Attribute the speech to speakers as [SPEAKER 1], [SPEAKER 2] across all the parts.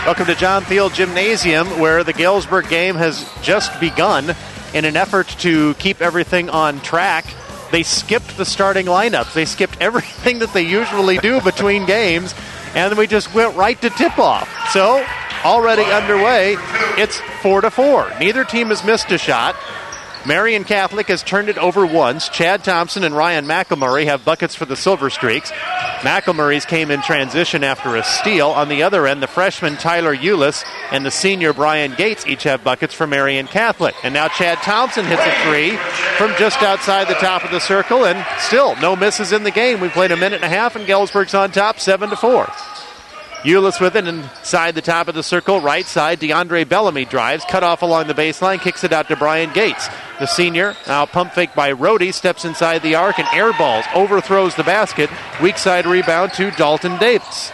[SPEAKER 1] Welcome to John Field Gymnasium, where the Galesburg game has just begun. In an effort to keep everything on track, they skipped the starting lineups. They skipped everything that they usually do between games, and we just went right to tip-off. So, already underway, it's 4-4. Neither team has missed a shot. Marian Catholic has turned it over once. Chad Thompson and Ryan McElmurray have buckets for the Silver Streaks. McElmurray's came in transition after a steal. On the other end, the freshman Tyler Eulis and the senior Brian Gates each have buckets for Marian Catholic. And now Chad Thompson hits a three from just outside the top of the circle, and still no misses in the game. We played a minute and a half, and Galesburg's on top 7-4. Eulis with it inside the top of the circle, right side. DeAndre Bellamy drives, cut off along the baseline, kicks it out to Brian Gates. The senior, now pump fake by Rhodey, steps inside the arc and airballs, overthrows the basket. Weak side rebound to Dalton Davis.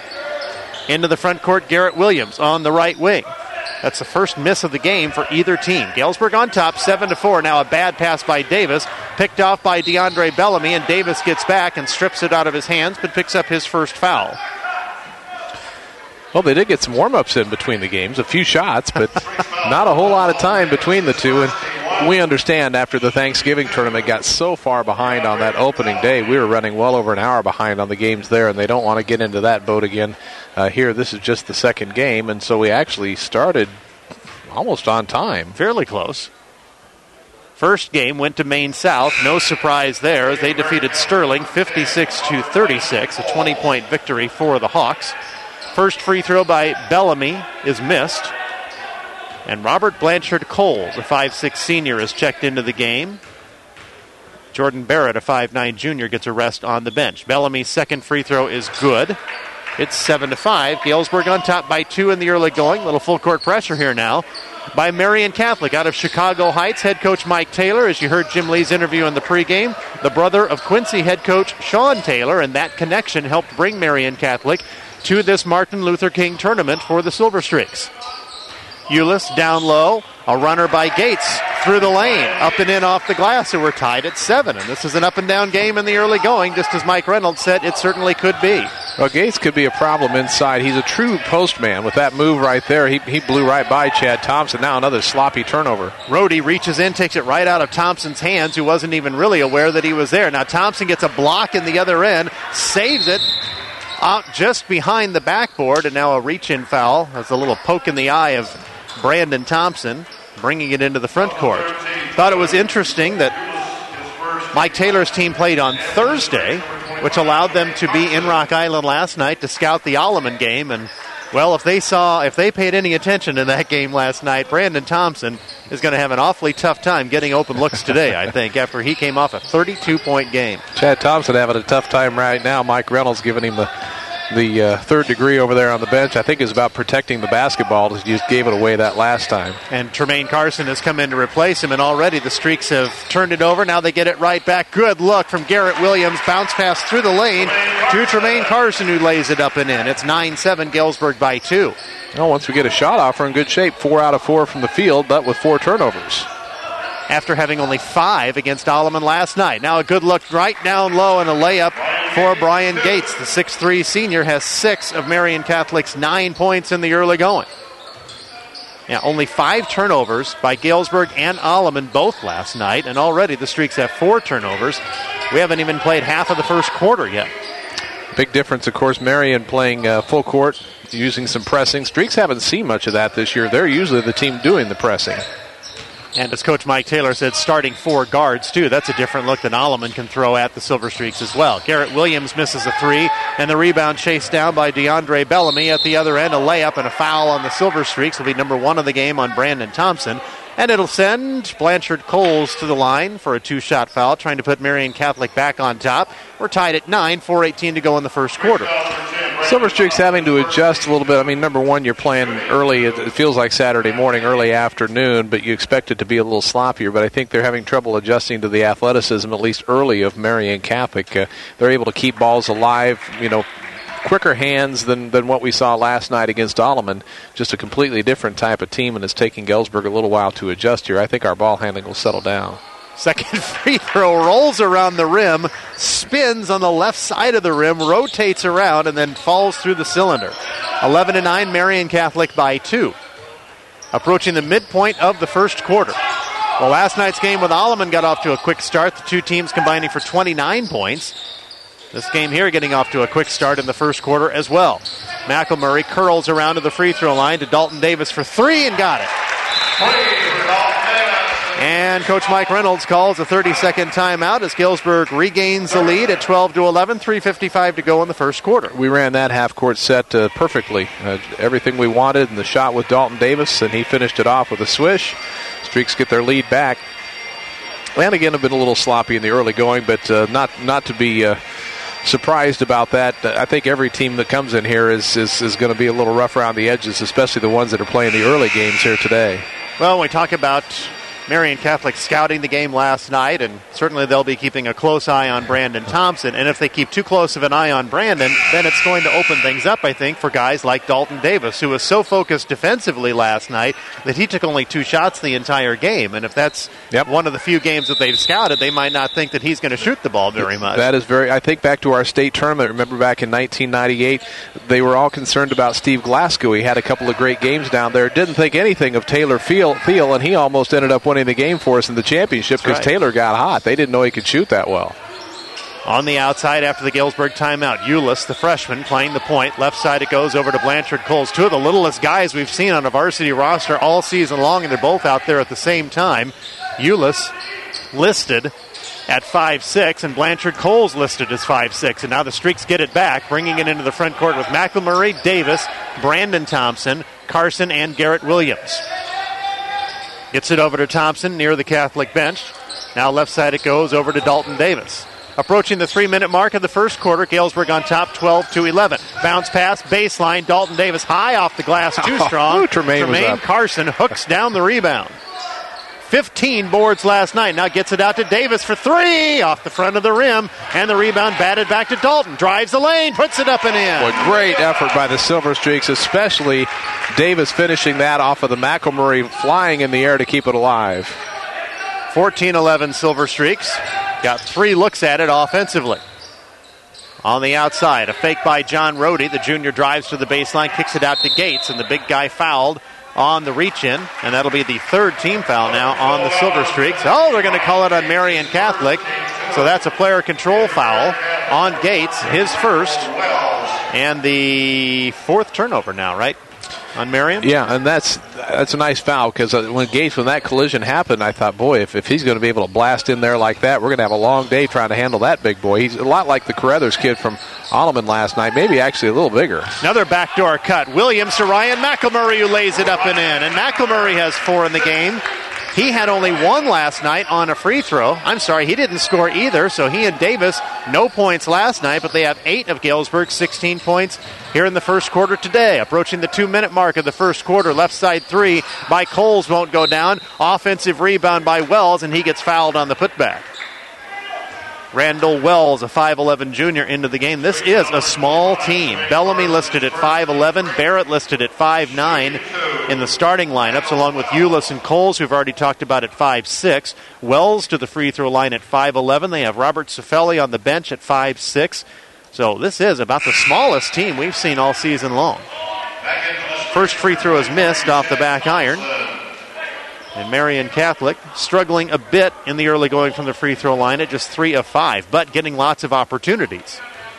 [SPEAKER 1] Into the front court, Garrett Williams on the right wing. That's the first miss of the game for either team. Galesburg on top, 7-4. Now a bad pass by Davis, picked off by DeAndre Bellamy, and Davis gets back and strips it out of his hands, but picks up his first foul.
[SPEAKER 2] Well, they did get some warm-ups in between the games, a few shots, but not a whole lot of time between the two. And we understand after the Thanksgiving tournament got so far behind on that opening day, we were running well over an hour behind on the games there, and they don't want to get into that boat again here. This is just the second game, and so we actually started almost on time.
[SPEAKER 1] Fairly close. First game went to Maine South. No surprise there as they defeated Sterling 56-36, a 20-point victory for the Hawks. First free throw by Bellamy is missed. And Robert Blanchard Coles, a 5'6 senior, is checked into the game. Jordan Barrett, a 5'9 junior, gets a rest on the bench. Bellamy's second free throw is good. It's 7-5. Galesburg on top by 2 in the early going. Little full court pressure here now by Marian Catholic out of Chicago Heights. Head coach Mike Taylor, as you heard Jim Lee's interview in the pregame, the brother of Quincy head coach Sean Taylor, and that connection helped bring Marian Catholic to this Martin Luther King tournament for the Silver Streaks. Eulis down low, a runner by Gates through the lane, up and in off the glass, so we're tied at 7. And this is an up-and-down game in the early going, just as Mike Reynolds said it certainly could be.
[SPEAKER 2] Well, Gates could be a problem inside. He's a true postman. With that move right there, he blew right by Chad Thompson. Now another sloppy turnover.
[SPEAKER 1] Rhodey reaches in, takes it right out of Thompson's hands, who wasn't even really aware that he was there. Now Thompson gets a block in the other end, saves it, out just behind the backboard, and now a reach-in foul. That's a little poke in the eye of Brandon Thompson, bringing it into the front court. Thought it was interesting that Mike Taylor's team played on Thursday, which allowed them to be in Rock Island last night to scout the Alleman game. And, well, if they paid any attention to that game last night, Brandon Thompson is going to have an awfully tough time getting open looks today, I think, after he came off a 32-point game.
[SPEAKER 2] Chad Thompson having a tough time right now. Mike Reynolds giving him the third degree over there on the bench. I think is about protecting the basketball. He just gave it away that last time.
[SPEAKER 1] And Tremaine Carson has come in to replace him, and already the Streaks have turned it over. Now they get it right back. Good look from Garrett Williams. Bounce pass through the lane to Tremaine Carson, who lays it up and in. It's 9-7, Galesburg by 2.
[SPEAKER 2] Well, once we get a shot off, we're in good shape. 4 out of 4 from the field, but with 4 turnovers.
[SPEAKER 1] After having only 5 against Alleman last night. Now a good look right down low and a layup for Brian Gates. The 6'3 senior has 6 of Marian Catholic's 9 points in the early going. Yeah, only 5 turnovers by Galesburg and Alleman both last night, and already the Streaks have 4 turnovers. We haven't even played half of the first quarter yet.
[SPEAKER 2] Big difference, of course, Marian playing full court, using some pressing. Streaks haven't seen much of that this year. They're usually the team doing the pressing.
[SPEAKER 1] And as Coach Mike Taylor said, starting 4 guards, too. That's a different look than Alleman can throw at the Silver Streaks as well. Garrett Williams misses a 3, and the rebound chased down by DeAndre Bellamy. At the other end, a layup and a foul on the Silver Streaks will be number 1 of the game on Brandon Thompson. And it'll send Blanchard Coles to the line for a 2-shot foul, trying to put Marian Catholic back on top. We're tied at 9, 4:18 to go in the first quarter.
[SPEAKER 2] Silver Streaks having to adjust a little bit. I mean, number one, you're playing early. It feels like Saturday morning, early afternoon, but you expect it to be a little sloppier. But I think they're having trouble adjusting to the athleticism, at least early, of Marian Catholic. They're able to keep balls alive, quicker hands than what we saw last night against Alleman. Just a completely different type of team, and it's taking Galesburg a little while to adjust here. I think our ball handling will settle down.
[SPEAKER 1] Second free throw rolls around the rim, spins on the left side of the rim, rotates around, and then falls through the cylinder. 11-9, Marian Catholic by 2. Approaching the midpoint of the first quarter. Well, last night's game with Alleman got off to a quick start. The two teams combining for 29 points. This game here getting off to a quick start in the first quarter as well. McElmurray curls around to the free throw line to Dalton Davis for 3 and got it. And Coach Mike Reynolds calls a 30-second timeout as Galesburg regains the lead at 12-11, 3:55 to go in the first quarter.
[SPEAKER 2] We ran that half-court set perfectly. Everything we wanted in the shot with Dalton Davis, and he finished it off with a swish. Streaks get their lead back. And again, have been a little sloppy in the early going, but not to be surprised about that. I think every team that comes in here is going to be a little rough around the edges, especially the ones that are playing the early games here today.
[SPEAKER 1] Well, when we talk about Marian Catholic scouting the game last night, and certainly they'll be keeping a close eye on Brandon Thompson. And if they keep too close of an eye on Brandon, then it's going to open things up, I think, for guys like Dalton Davis, who was so focused defensively last night that he took only 2 shots the entire game. And if that's one of the few games that they've scouted, they might not think that he's going to shoot the ball very much.
[SPEAKER 2] That is I think back to our state tournament. Remember back in 1998, they were all concerned about Steve Glasgow. He had a couple of great games down there. Didn't think anything of Taylor Thiel, and he almost ended up winning the game for us in the championship because Taylor got hot. They didn't know he could shoot that well.
[SPEAKER 1] On the outside after the Galesburg timeout, Eulis, the freshman, playing the point. Left side it goes over to Blanchard Coles. Two of the littlest guys we've seen on a varsity roster all season long, and they're both out there at the same time. Eulis listed at 5'6", and Blanchard Coles listed as 5'6", and now the Streaks get it back, bringing it into the front court with McElmurray, Davis, Brandon Thompson, Carson, and Garrett Williams. Gets it over to Thompson near the Catholic bench. Now left side it goes over to Dalton Davis. Approaching the 3-minute mark of the first quarter, Galesburg on top 12-11. Bounce pass, baseline, Dalton Davis high off the glass, too strong.
[SPEAKER 2] Tremaine
[SPEAKER 1] Carson hooks down the rebound. 15 boards last night. Now gets it out to Davis for 3 off the front of the rim. And the rebound batted back to Dalton. Drives the lane, puts it up and in.
[SPEAKER 2] Boy, great effort by the Silver Streaks, especially Davis finishing that off of the McElmurray flying in the air to keep it alive.
[SPEAKER 1] 14-11 Silver Streaks. Got 3 looks at it offensively. On the outside, a fake by John Rohde. The junior drives to the baseline, kicks it out to Gates, and the big guy fouled on the reach-in, and that'll be the 3rd team foul now on the Silver Streaks. Oh, they're going to call it on Marian Catholic, so that's a player control foul on Gates, his first, and the 4th turnover now, right, on Marian?
[SPEAKER 2] Yeah, and that's a nice foul, because when that collision happened, I thought, boy, if he's going to be able to blast in there like that, we're going to have a long day trying to handle that big boy. He's a lot like the Carruthers kid from Alleman last night, maybe actually a little bigger.
[SPEAKER 1] Another backdoor cut. Williams to Ryan McElmurray, who lays it up and in. And McElmurray has 4 in the game. He had only 1 last night on a free throw. I'm sorry, he didn't score either, so he and Davis, no points last night, but they have 8 of Galesburg's 16 points here in the first quarter today. Approaching the 2-minute mark of the first quarter, left side 3 by Coles won't go down. Offensive rebound by Wells, and he gets fouled on the putback. Randall Wells, a 5'11 junior, into the game. This is a small team. Bellamy listed at 5'11, Barrett listed at 5'9 in the starting lineups, along with Eulis and Coles, who've already talked about at 5'6. Wells to the free throw line at 5'11. They have Robert Cifelli on the bench at 5'6. So this is about the smallest team we've seen all season long. First free throw is missed off the back iron. And Marian Catholic struggling a bit in the early going from the free throw line at just 3 of 5, but getting lots of opportunities.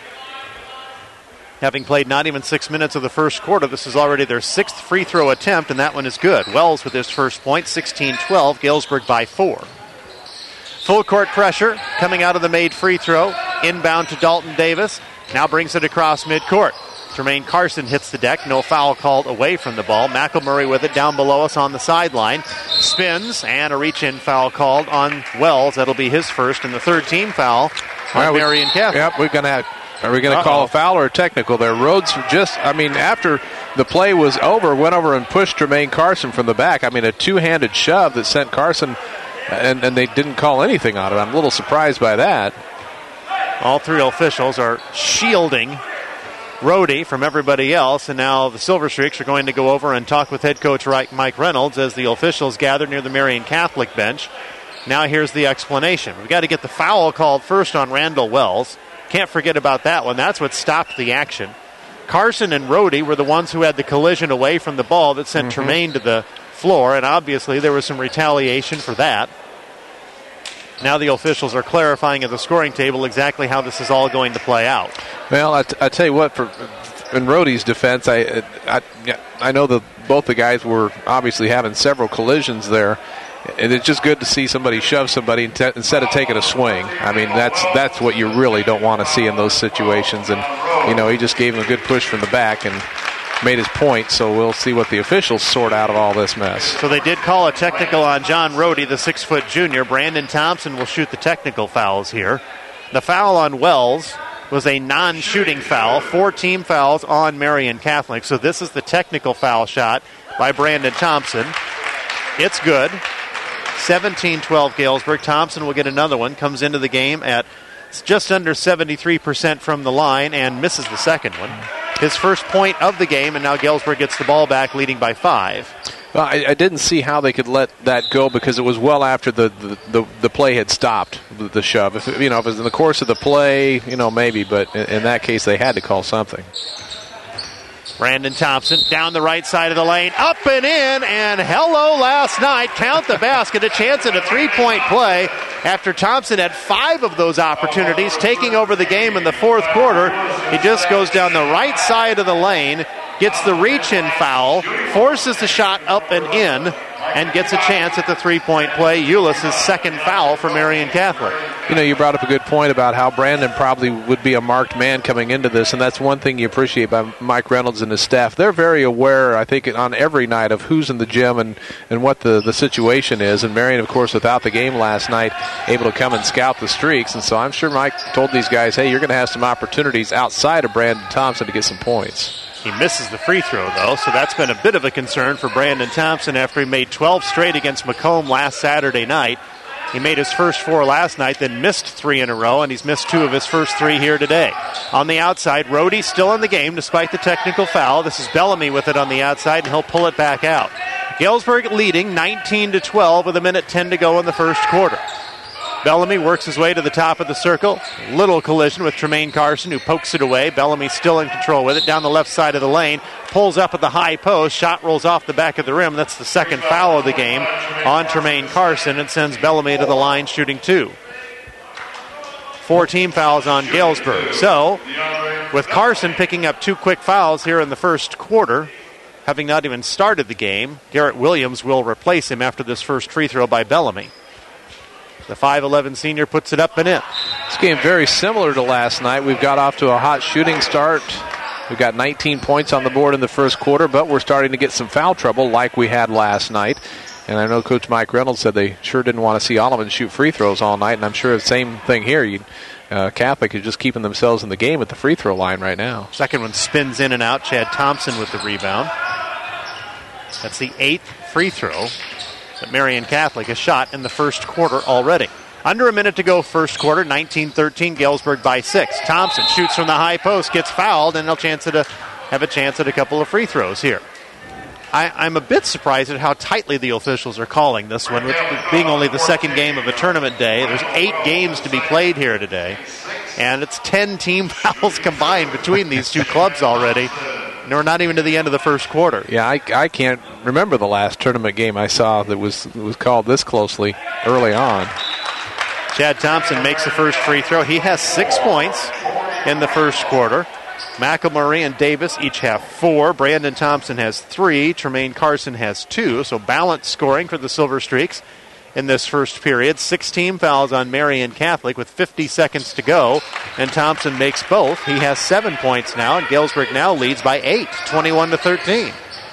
[SPEAKER 1] Having played not even 6 minutes of the first quarter, this is already their 6th free throw attempt, and that one is good. Wells with his first point, 16-12, Galesburg by 4. Full court pressure coming out of the made free throw. Inbound to Dalton Davis. Now brings it across midcourt. Tremaine Carson hits the deck. No foul called away from the ball. McElmurray with it down below us on the sideline. Spins, and a reach-in foul called on Wells. That'll be his first, and the 3rd team foul on Marian Catholic.
[SPEAKER 2] Yep, are we going to call a foul or a technical there? Rhodes after the play was over, went over and pushed Tremaine Carson from the back. A two-handed shove that sent Carson, and they didn't call anything on it. I'm a little surprised by that.
[SPEAKER 1] All 3 officials are shielding Rohde from everybody else, and now the Silver Streaks are going to go over and talk with head coach Mike Reynolds as the officials gather near the Marian Catholic bench. Now here's the explanation. We've got to get the foul called first on Randall Wells. Can't forget about that one. That's what stopped the action. Carson and Rohde were the ones who had the collision away from the ball that sent Tremaine to the floor, and obviously there was some retaliation for that. Now the officials are clarifying at the scoring table exactly how this is all going to play out.
[SPEAKER 2] Well, I tell you what, in Rohde's defense, I know that both the guys were obviously having several collisions there, and it's just good to see somebody shove somebody instead of taking a swing. I mean, that's what you really don't want to see in those situations. And, he just gave him a good push from the back and made his point, so we'll see what the officials sort out of all this mess.
[SPEAKER 1] So they did call a technical on John Rohde, the 6-foot junior. Brandon Thompson will shoot the technical fouls here. The foul on Wells was a non-shooting foul. 4 team fouls on Marian Catholic. So this is the technical foul shot by Brandon Thompson. It's good. 17-12 Galesburg. Thompson will get another one. Comes into the game at just under 73% from the line and misses the second one. His first point of the game, and now Galesburg gets the ball back, leading by 5.
[SPEAKER 2] Well, I didn't see how they could let that go because it was well after the play had stopped, the shove. If it was in the course of the play, maybe, but in that case they had to call something.
[SPEAKER 1] Brandon Thompson down the right side of the lane, up and in, and hello last night. Count the basket, a chance at a 3-point play after Thompson had 5 of those opportunities, taking over the game in the fourth quarter. He just goes down the right side of the lane, gets the reach-in foul, forces the shot up and in, and gets a chance at the 3-point play. Eulis' second foul for Marian Catholic.
[SPEAKER 2] You brought up a good point about how Brandon probably would be a marked man coming into this, and that's one thing you appreciate by Mike Reynolds and his staff. They're very aware, I think, on every night of who's in the gym and what the situation is. And Marian, of course, without the game last night, able to come and scout the streaks. And so I'm sure Mike told these guys, hey, you're going to have some opportunities outside of Brandon Thompson to get some points.
[SPEAKER 1] He misses the free throw, though, so that's been a bit of a concern for Brandon Thompson after he made 12 straight against Macomb last Saturday night. He made his first 4 last night, then missed 3 in a row, and he's missed 2 of his first 3 here today. On the outside, Rohde still in the game despite the technical foul. This is Bellamy with it on the outside, and he'll pull it back out. Galesburg leading 19-12 with 1:10 to go in the first quarter. Bellamy works his way to the top of the circle. Little collision with Tremaine Carson, who pokes it away. Bellamy still in control with it. Down the left side of the lane. Pulls up at the high post. Shot rolls off the back of the rim. That's the second foul of the game on Tremaine Carson and sends Bellamy to the line shooting 2. 4 team fouls on Galesburg. So, with Carson picking up 2 quick fouls here in the first quarter, having not even started the game, Garrett Williams will replace him after this first free throw by Bellamy. The 5'11 senior puts it up and in.
[SPEAKER 2] This game very similar to last night. We've got off to a hot shooting start. We've got 19 points on the board in the first quarter, but we're starting to get some foul trouble like we had last night. And I know Coach Mike Reynolds said they sure didn't want to see Olivan shoot free throws all night, and I'm sure the same thing here. Catholic is just keeping themselves in the game at the free throw line right now.
[SPEAKER 1] Second one spins in and out. Chad Thompson with the rebound. That's the 8th free throw that Marian Catholic has shot in the first quarter already. Under a minute to go first quarter, 19-13, Galesburg by 6. Thompson shoots from the high post, gets fouled, and they'll have a chance at a couple of free throws here. I'm a bit surprised at how tightly the officials are calling this one, with being only the second game of a tournament day. There's 8 games to be played here today, and it's 10 team fouls combined between these two clubs already. And we're not even to the end of the first quarter.
[SPEAKER 2] Yeah, I can't remember the last tournament game I saw that was called this closely early on.
[SPEAKER 1] Chad Thompson makes the first free throw. He has 6 points in the first quarter. McElmurray and Davis each have 4. Brandon Thompson has 3. Tremaine Carson has 2. So balanced scoring for the Silver Streaks in this first period. 6 team fouls on Marian Catholic with 50 seconds to go. And Thompson makes both. He has 7 points now, and Galesburg now leads by 8, 21-13.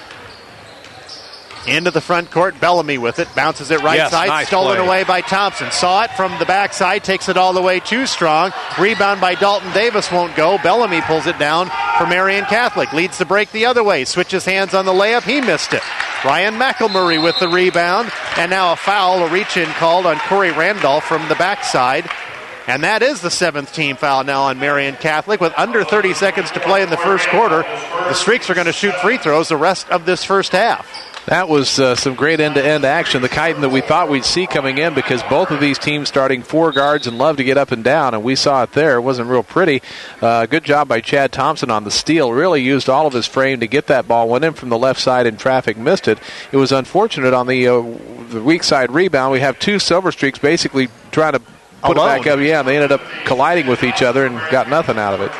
[SPEAKER 1] Into the front court, Bellamy with it, bounces it right side,
[SPEAKER 2] nice
[SPEAKER 1] stolen
[SPEAKER 2] play.
[SPEAKER 1] away by Thompson. Saw it from the backside, takes it all the way too strong. Rebound by Dalton Davis won't go. Bellamy pulls it down for Marian Catholic. Leads the break the other way, switches hands on the layup, he missed it. Ryan McElmurray with the rebound, and now a foul, a reach-in called on Corey Randolph from the backside. And that is the 7th team foul now on Marian Catholic. With under 30 seconds to play in the first quarter, the Streaks are going to shoot free throws the rest of this first half.
[SPEAKER 2] That was some great end-to-end action, the kind that we thought we'd see coming in, because both of these teams starting 4 guards and love to get up and down, and we saw it there. It wasn't real pretty. Good job by Chad Thompson on the steal. Really used all of his frame to get that ball. Went in from the left side in traffic, missed it. It was unfortunate on the weak side rebound. We have 2 Silver Streaks basically trying to put
[SPEAKER 1] alone.
[SPEAKER 2] it back up. Yeah, they ended up colliding with each other and got nothing out of it.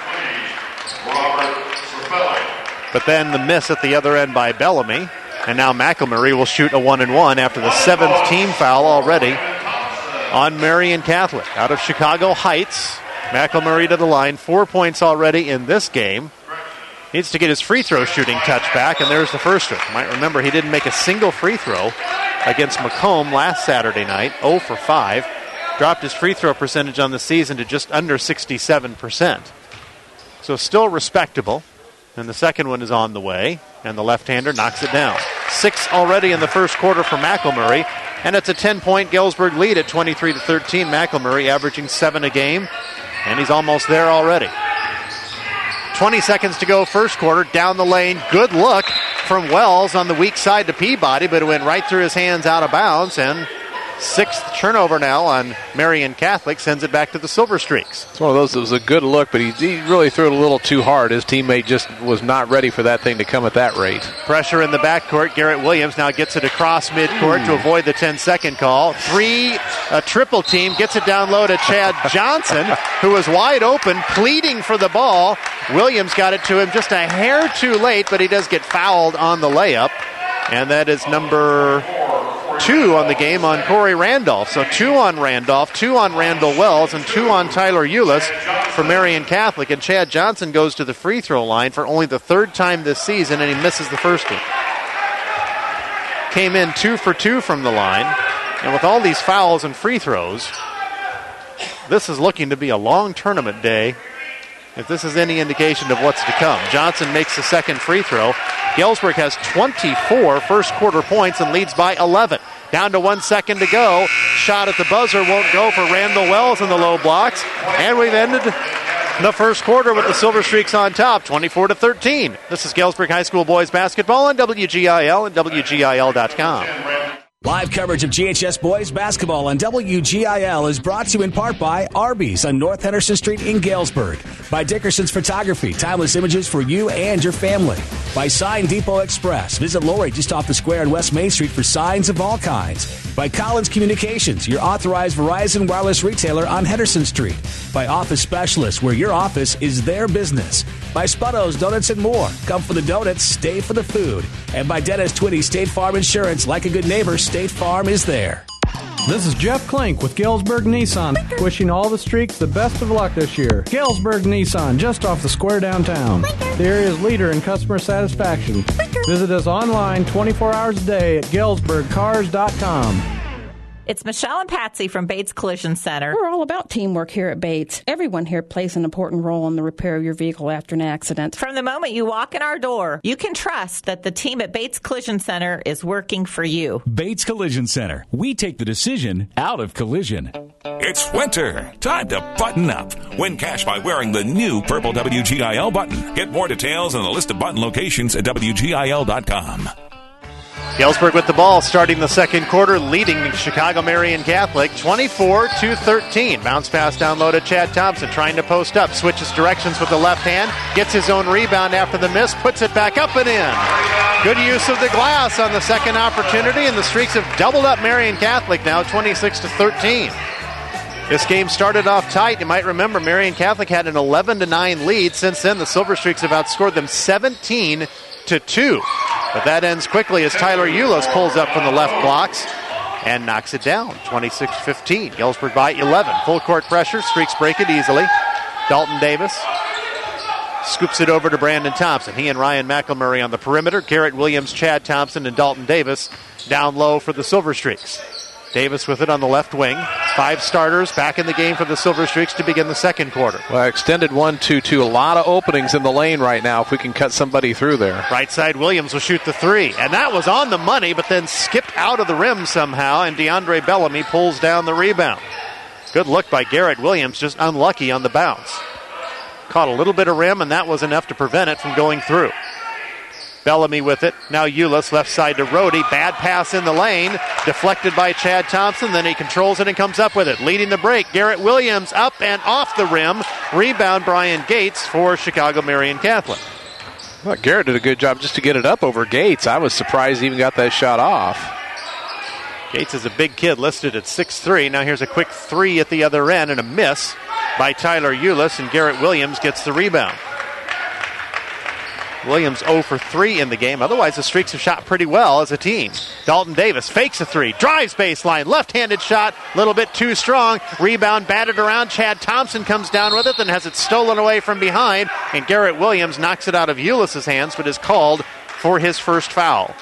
[SPEAKER 1] But then the miss at the other end by Bellamy. And now McElmurray will shoot a 1-and-1 after the 7th team foul already on Marian Catholic. Out of Chicago Heights, McElmurray to the line. 4 points already in this game. Needs to get his free throw shooting touch back, and there's the first one. You might remember he didn't make a single free throw against Macomb last Saturday night. 0 for 5. Dropped his free throw percentage on the season to just under 67%. So still respectable. And the second one is on the way, and the left-hander knocks it down. 6 already in the first quarter for McElmurray, and it's a 10-point Galesburg lead at 23-13. McElmurray averaging 7 a game, and he's almost there already. 20 seconds to go first quarter. Down the lane, good look from Wells on the weak side to Peabody, but it went right through his hands out of bounds, and 6th turnover now on Marian Catholic sends it back to the Silver Streaks.
[SPEAKER 2] It's one of those that was a good look, but he really threw it a little too hard. His teammate just was not ready for that thing to come at that rate.
[SPEAKER 1] Pressure in the backcourt. Garrett Williams now gets it across midcourt to avoid the 10-second call. A triple team, gets it down low to Chad Johnson, who was wide open, pleading for the ball. Williams got it to him just a hair too late, but he does get fouled on the layup. And that is number 2 on the game on Corey Randolph. So 2 on Randolph, 2 on Randall Wells, and 2 on Tyler Eulis for Marian Catholic. And Chad Johnson goes to the free throw line for only the 3rd time this season, and he misses the first one. Came in 2 for 2 from the line. And with all these fouls and free throws, this is looking to be a long tournament day, if this is any indication of what's to come. Johnson makes the second free throw. Galesburg has 24 first quarter points and leads by 11. Down to 1 second to go. Shot at the buzzer won't go for Randall Wells in the low blocks. And we've ended the first quarter with the Silver Streaks on top, 24-13. This is Galesburg High School boys basketball on WGIL and WGIL.com.
[SPEAKER 3] Live coverage of GHS boys basketball on WGIL is brought to you in part by Arby's on North Henderson Street in Galesburg, by Dickerson's Photography, timeless images for you and your family, by Sign Depot Express. Visit Lori just off the square on West Main Street for signs of all kinds. By Collins Communications, your authorized Verizon wireless retailer on Henderson Street. By Office Specialists, where your office is their business. By Sputto's Donuts and More. Come for the donuts, stay for the food. And by Dennis Twitty State Farm Insurance. Like a good neighbor, State Farm is there.
[SPEAKER 4] This is Jeff Klink with Galesburg Nissan, wishing all the Streaks the best of luck this year. Galesburg Nissan, just off the square downtown. The area's leader in customer satisfaction. Visit us online 24 hours a day at GalesburgCars.com.
[SPEAKER 5] It's Michelle and Patsy from Bates Collision Center.
[SPEAKER 6] We're all about teamwork here at Bates. Everyone here plays an important role in the repair of your vehicle after an accident.
[SPEAKER 5] From the moment you walk in our door, you can trust that the team at Bates Collision Center is working for you.
[SPEAKER 7] Bates Collision Center. We take the decision out of collision.
[SPEAKER 8] It's winter. Time to button up. Win cash by wearing the new purple WGIL button. Get more details and a list of button locations at WGIL.com.
[SPEAKER 1] Galesburg with the ball starting the second quarter, leading Chicago Marian Catholic 24-13. Bounce pass down low to Chad Thompson, trying to post up, switches directions with the left hand, gets his own rebound after the miss, puts it back up and in. Good use of the glass on the second opportunity, and the Streaks have doubled up Marian Catholic now 26-13. This game started off tight. You might remember Marian Catholic had an 11-9 lead. Since then, the Silver Streaks have outscored them 17-2. But that ends quickly as Tyler Eulis pulls up from the left blocks and knocks it down, 26-15. Galesburg by 11. Full court pressure. Streaks break it easily. Dalton Davis scoops it over to Brandon Thompson. He and Ryan McElmurray on the perimeter. Garrett Williams, Chad Thompson, and Dalton Davis down low for the Silver Streaks. Davis with it on the left wing. 5 starters back in the game for the Silver Streaks to begin the second quarter.
[SPEAKER 2] Well, extended 1-2-2. A lot of openings in the lane right now if we can cut somebody through there.
[SPEAKER 1] Right side Williams will shoot the 3. And that was on the money, but then skipped out of the rim somehow, and DeAndre Bellamy pulls down the rebound. Good look by Garrett Williams, just unlucky on the bounce. Caught a little bit of rim, and that was enough to prevent it from going through. Bellamy with it. Now Eulis, left side to Rohde. Bad pass in the lane. Deflected by Chad Thompson. Then he controls it and comes up with it. Leading the break, Garrett Williams up and off the rim. Rebound, Brian Gates for Chicago Marian Catholic.
[SPEAKER 2] Well, Garrett did a good job just to get it up over Gates. I was surprised he even got that shot off.
[SPEAKER 1] Gates is a big kid, listed at 6'3". Now here's a quick three at the other end and a miss by Tyler Eulis, and Garrett Williams gets the rebound. Williams 0 for 3 in the game. Otherwise, the Streaks have shot pretty well as a team. Dalton Davis fakes a three, drives baseline, left-handed shot, a little bit too strong. Rebound batted around. Chad Thompson comes down with it, then has it stolen away from behind, and Garrett Williams knocks it out of Eulis' hands, but is called for his first foul.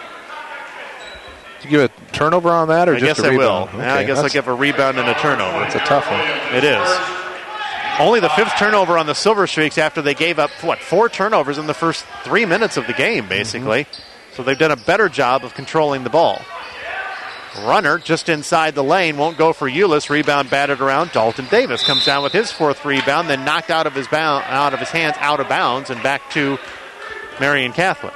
[SPEAKER 2] Did you give a turnover on that, or
[SPEAKER 1] I
[SPEAKER 2] just
[SPEAKER 1] guess
[SPEAKER 2] a rebound?
[SPEAKER 1] I will. Okay, I guess I'll give a rebound and a turnover.
[SPEAKER 2] It's a tough one.
[SPEAKER 1] It is. Only the 5th turnover on the Silver Streaks after they gave up, 4 turnovers in the first 3 minutes of the game, basically. Mm-hmm. So they've done a better job of controlling the ball. Runner just inside the lane, won't go for Eulis. Rebound batted around. Dalton Davis comes down with his 4th rebound, then knocked out of his hands, out of bounds, and back to Marian Catholic.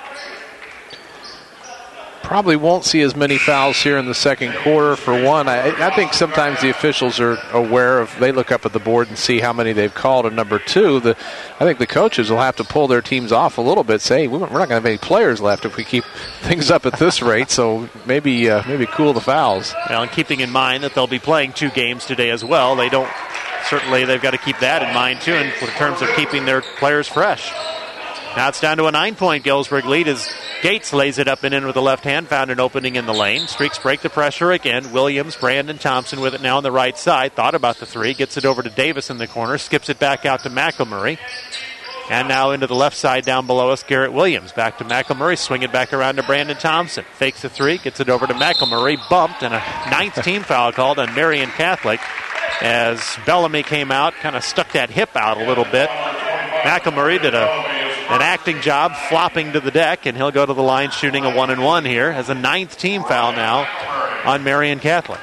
[SPEAKER 2] Probably won't see as many fouls here in the second quarter. For one, I think sometimes the officials are aware of, they look up at the board and see how many they've called. And number two, I think the coaches will have to pull their teams off a little bit, say, we're not going to have any players left if we keep things up at this rate, so maybe cool the fouls.
[SPEAKER 1] Well, and keeping in mind that they'll be playing 2 games today as well, they've got to keep that in mind too in terms of keeping their players fresh. Now it's down to a 9-point Galesburg lead as Gates lays it up and in with the left hand, found an opening in the lane. Streaks break the pressure again. Williams, Brandon Thompson with it now on the right side. Thought about the three, gets it over to Davis in the corner, skips it back out to McElmurray. And now into the left side down below us, Garrett Williams. Back to McElmurray, swing it back around to Brandon Thompson. Fakes the three, gets it over to McElmurray, bumped, and a 9th team foul called on Marian Catholic as Bellamy came out, kind of stuck that hip out a little bit. McElmurray did an acting job flopping to the deck, and he'll go to the line shooting a 1-and-1 here as a 9th team foul now on Marian Catholic.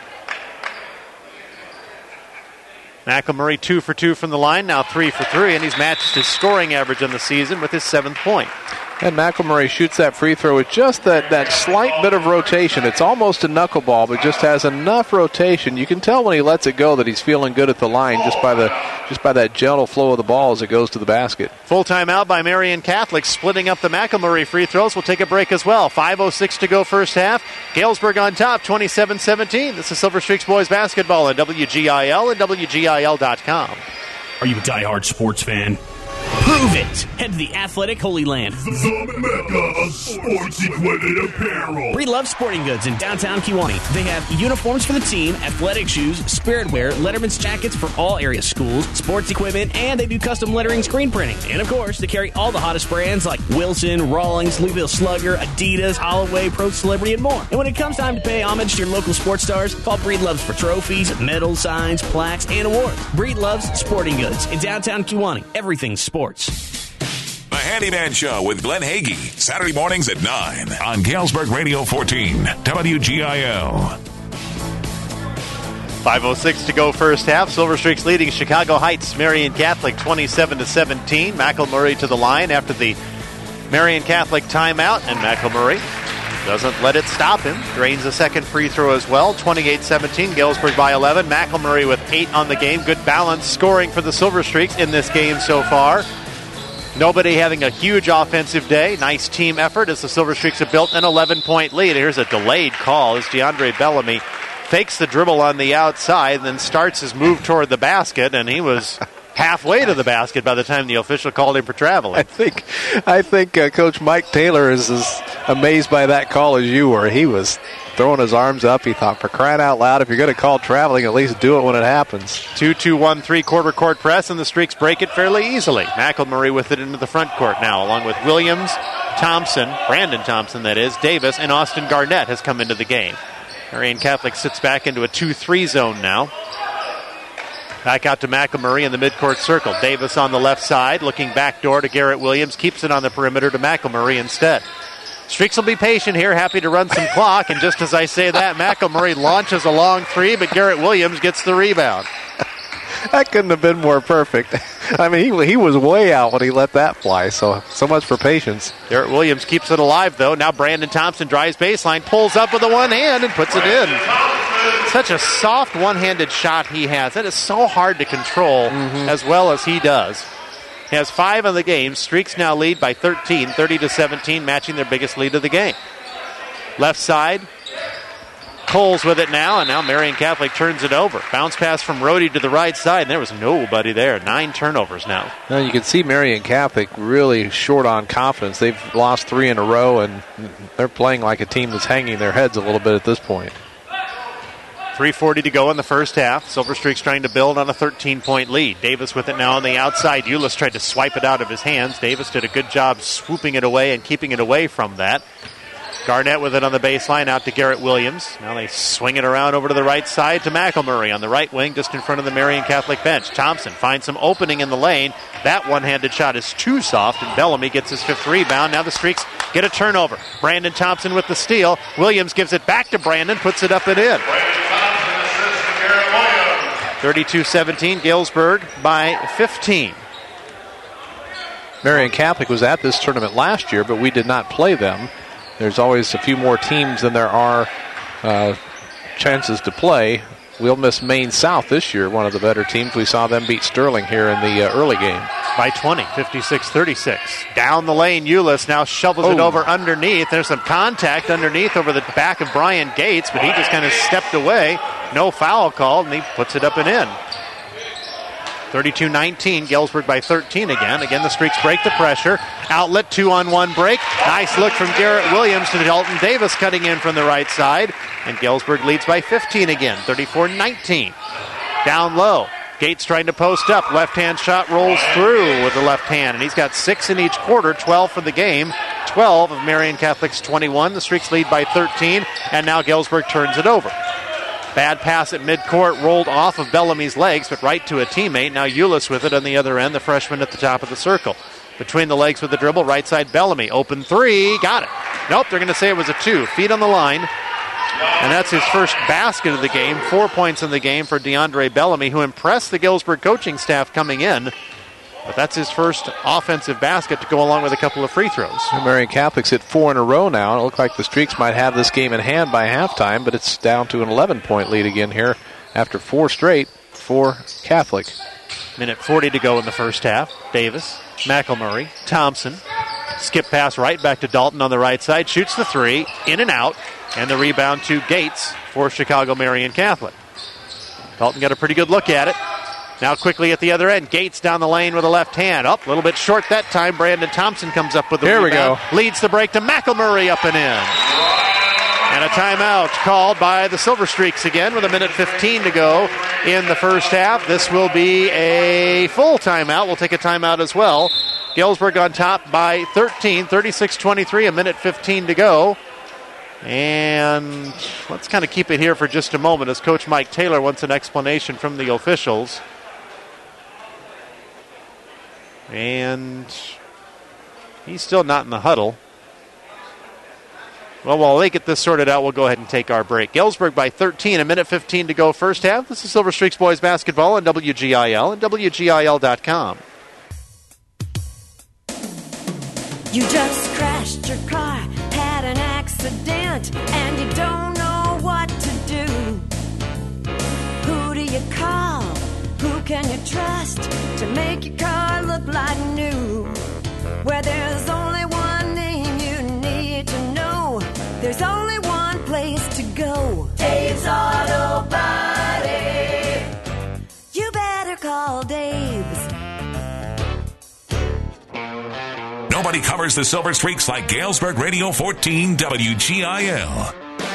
[SPEAKER 1] McElmurray 2 for 2 from the line, now 3 for 3, and he's matched his scoring average on the season with his 7th point.
[SPEAKER 2] And McElmurray shoots that free throw with just that slight bit of rotation. It's almost a knuckleball, but just has enough rotation. You can tell when he lets it go that he's feeling good at the line just by that gentle flow of the ball as it goes to the basket.
[SPEAKER 1] Full timeout by Marian Catholic, splitting up the McElmurray free throws. We'll take a break as well. 5:06 to go first half. Galesburg on top, 27-17. This is Silver Streaks boys basketball on WGIL and WGIL.com.
[SPEAKER 7] Are you a diehard sports fan? Prove it! Head to the Athletic Holy Land.
[SPEAKER 9] The Mecca of sports equipment apparel.
[SPEAKER 7] Breed Love Sporting Goods in downtown Kewanee. They have uniforms for the team, athletic shoes, spirit wear, Letterman's jackets for all area schools, sports equipment, and they do custom lettering screen printing. And of course, they carry all the hottest brands like Wilson, Rawlings, Louisville Slugger, Adidas, Holloway, Pro Celebrity, and more. And when it comes time to pay homage to your local sports stars, call Breed Loves for trophies, medals, signs, plaques, and awards. Breed Loves Sporting Goods in downtown Kewanee. Everything's sports.
[SPEAKER 8] The Handyman Show with Glenn Hagee, Saturday mornings at 9 on Galesburg Radio 14, WGIL.
[SPEAKER 1] 5:06 to go first half. Silver Streaks leading Chicago Heights Marian Catholic 27-17. McElmurray to the line after the Marian Catholic timeout, and McElmurray doesn't let it stop him. Drains the second free throw as well. 28-17. Galesburg by 11. McElmurray with 8 on the game. Good balance scoring for the Silver Streaks in this game so far. Nobody having a huge offensive day. Nice team effort as the Silver Streaks have built an 11-point lead. Here's a delayed call as DeAndre Bellamy fakes the dribble on the outside and then starts his move toward the basket, and he was halfway to the basket by the time the official called him for traveling.
[SPEAKER 2] I think Coach Mike Taylor is as amazed by that call as you were. He was throwing his arms up. He thought, for crying out loud, if you're going to call traveling, at least do it when it happens.
[SPEAKER 1] 2-2-1 three-quarter court press, and the Streaks break it fairly easily. McElmurray with it into the front court now, along with Williams, Thompson, Brandon Thompson that is, Davis, and Austin Garnett has come into the game. Marian Catholic sits back into a 2-3 zone now. Back out to McElmurray in the midcourt circle. Davis on the left side, looking backdoor to Garrett Williams. Keeps it on the perimeter to McElmurray instead. Streaks will be patient here, happy to run some clock, and just as I say that, McElmurray launches a long three, but Garrett Williams gets the rebound.
[SPEAKER 2] That couldn't have been more perfect. I mean, he was way out when he let that fly, so much for patience.
[SPEAKER 1] Garrett Williams keeps it alive, though. Now Brandon Thompson drives baseline, pulls up with the one hand, and puts it in. Such a soft one-handed shot he has. That is so hard to control as well as he does. He has 5 in the game. Streaks now lead by 13, 30-17, matching their biggest lead of the game. Left side, Coles with it now, and now Marian Catholic turns it over. Bounce pass from Rhodey to the right side, and there was nobody there. 9 turnovers now.
[SPEAKER 2] Well, you can see Marian Catholic really short on confidence. They've lost 3 in a row, and they're playing like a team that's hanging their heads a little bit at this point.
[SPEAKER 1] 3:40 to go in the first half. Silver Streaks trying to build on a 13-point lead. Davis with it now on the outside. Euless tried to swipe it out of his hands. Davis did a good job swooping it away and keeping it away from that. Garnett with it on the baseline out to Garrett Williams. Now they swing it around over to the right side to McElmurray on the right wing just in front of the Marian Catholic bench. Thompson finds some opening in the lane. That one-handed shot is too soft, and Bellamy gets his 5th rebound. Now the Streaks get a turnover. Brandon Thompson with the steal. Williams gives it back to Brandon, puts it up and in. 32-17, Galesburg by 15.
[SPEAKER 2] Marian Catholic was at this tournament last year, but we did not play them. There's always a few more teams than there are chances to play. We'll miss Maine South this year, one of the better teams. We saw them beat Sterling here in the early game.
[SPEAKER 1] By 20, 56-36. Down the lane, Euless now shovels it over underneath. There's some contact underneath over the back of Brian Gates, but he just kind of stepped away. No foul called, and he puts it up and in. 32-19, Galesburg by 13 again. Again, the Streaks break the pressure. Outlet, 2-on-1 break. Nice look from Garrett Williams to Dalton Davis cutting in from the right side. And Galesburg leads by 15 again, 34-19. Down low, Gates trying to post up. Left-hand shot rolls through with the left hand, and he's got 6 in each quarter, 12 for the game. 12 of Marian Catholic's 21. The Streaks lead by 13, and now Galesburg turns it over. Bad pass at midcourt, rolled off of Bellamy's legs, but right to a teammate. Now Euless with it on the other end, the freshman at the top of the circle. Between the legs with the dribble, right side Bellamy. Open 3, got it. Nope, they're going to say it was a 2. Feet on the line. And that's his first basket of the game. 4 points in the game for DeAndre Bellamy, who impressed the Galesburg coaching staff coming in. But that's his first offensive basket to go along with a couple of free throws.
[SPEAKER 2] Marian Catholic's hit 4 in a row now. It looks like the Streaks might have this game in hand by halftime, but it's down to an 11-point lead again here after 4 straight for Catholic.
[SPEAKER 1] Minute 40 to go in the first half. Davis, McElmurray, Thompson. Skip pass right back to Dalton on the right side. Shoots the 3, in and out. And the rebound to Gates for Chicago Marian Catholic. Dalton got a pretty good look at it. Now quickly at the other end, Gates down the lane with a left hand. Up a little bit short that time. Brandon Thompson comes up with the rebound.
[SPEAKER 2] Here we go.
[SPEAKER 1] Leads the break to McElmurray up and in. And a timeout called by the Silver Streaks again with a minute 15 to go in the first half. This will be a full timeout. We'll take a timeout as well. Galesburg on top by 13, 36-23, a minute 15 to go. And let's kind of keep it here for just a moment as Coach Mike Taylor wants an explanation from the officials. And he's still not in the huddle. Well, while they get this sorted out, we'll go ahead and take our break. Galesburg by 13, a minute 15 to go first half. This is Silver Streaks Boys Basketball on WGIL and WGIL.com.
[SPEAKER 10] You just crashed your car, had an accident, and you don't know what to do. Who do you call? Who can you trust to make your car look like new? Where there's only one name you need to know, there's only one place to go. Dave's Auto Body. You better call Dave's.
[SPEAKER 8] Nobody covers the Silver Streaks like Galesburg Radio 14 WGIL.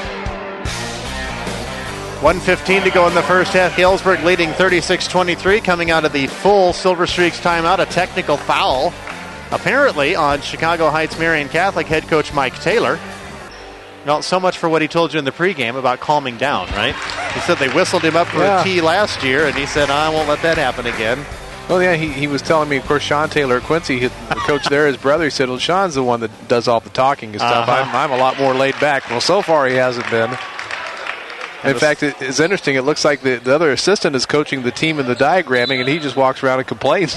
[SPEAKER 1] 1:15 to go in the first half. Galesburg leading 36-23 coming out of the full Silver Streaks timeout. A technical foul apparently on Chicago Heights Marian Catholic head coach Mike Taylor. Well, so much for what he told you in the pregame about calming down, right? He said they whistled him up for a tee last year, and he said, I won't let that happen again.
[SPEAKER 2] Oh, yeah, he was telling me, of course, Sean Taylor at Quincy, the coach there, his brother, he said, well, Sean's the one that does all the talking and stuff. I'm a lot more laid back. Well, so far he hasn't been. In fact, it's interesting. It looks like the other assistant is coaching the team in the diagramming, and he just walks around and complains.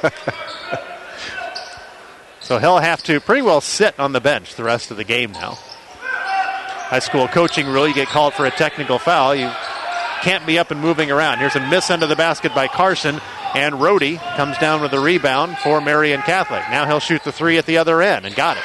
[SPEAKER 1] So he'll have to pretty well sit on the bench the rest of the game now. High school coaching rule, you get called for a technical foul. You can't be up and moving around. Here's a miss under the basket by Carson, and Rohde comes down with a rebound for Marian Catholic. Now he'll shoot the three at the other end, and got it.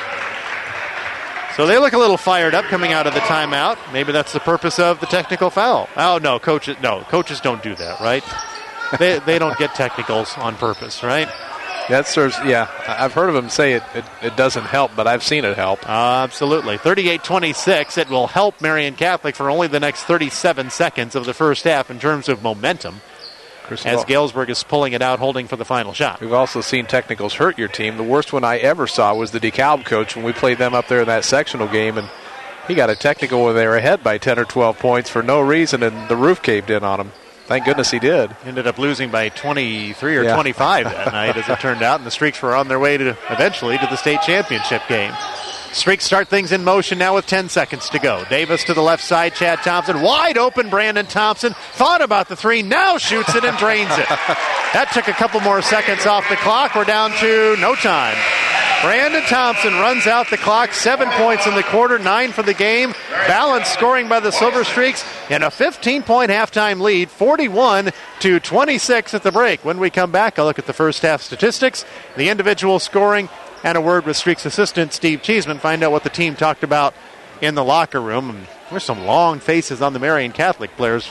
[SPEAKER 1] So they look a little fired up coming out of the timeout. Maybe that's the purpose of the technical foul. Oh, no, coaches don't do that, right? They don't get technicals on purpose, right?
[SPEAKER 2] That serves, yeah. I've heard of them say it doesn't help, but I've seen it help.
[SPEAKER 1] Absolutely. 38-26. It will help Marian Catholic for only the next 37 seconds of the first half in terms of momentum, as Galesburg is pulling it out, holding for the final shot.
[SPEAKER 2] We've also seen technicals hurt your team. The worst one I ever saw was the DeKalb coach when we played them up there in that sectional game, and he got a technical when they were ahead by 10 or 12 points for no reason, and the roof caved in on him. Thank goodness he did.
[SPEAKER 1] Ended up losing by 23 or 25 that night, as it turned out, and the Streaks were on their way eventually to the state championship game. Streaks start things in motion now with 10 seconds to go. Davis to the left side, Chad Thompson. Wide open, Brandon Thompson. Thought about the three, now shoots it and drains it. That took a couple more seconds off the clock. We're down to no time. Brandon Thompson runs out the clock. 7 points in the quarter, 9 for the game. Balanced scoring by the Silver Streaks and a 15-point halftime lead, 41-26 at the break. When we come back, I'll look at the first half statistics, the individual scoring, and a word with Streaks assistant Steve Cheeseman. Find out what the team talked about in the locker room. And there's some long faces on the Marian Catholic players'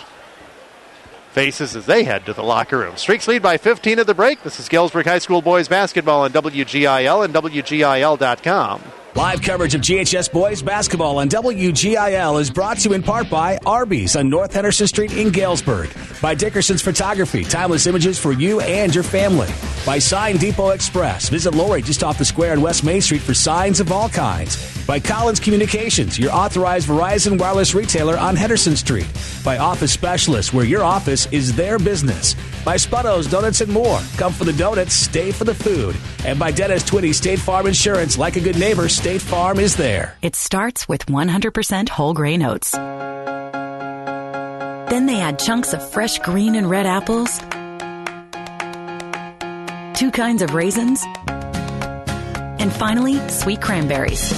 [SPEAKER 1] faces as they head to the locker room. Streaks lead by 15 at the break. This is Galesburg High School boys basketball on WGIL and WGIL.com.
[SPEAKER 3] Live coverage of GHS boys basketball on WGIL is brought to you in part by Arby's on North Henderson Street in Galesburg, by Dickerson's Photography, timeless images for you and your family, by Sign Depot Express. Visit Lori just off the square on West Main Street for signs of all kinds. By Collins Communications, your authorized Verizon wireless retailer on Henderson Street. By Office Specialists, where your office is their business. By Sputto's Donuts and More. Come for the donuts, stay for the food. And by Dennis Twitty State Farm Insurance. Like a good neighbor, State Farm is there.
[SPEAKER 11] It starts with 100% whole grain oats. Then they add chunks of fresh green and red apples, 2 kinds of raisins, and finally, sweet cranberries.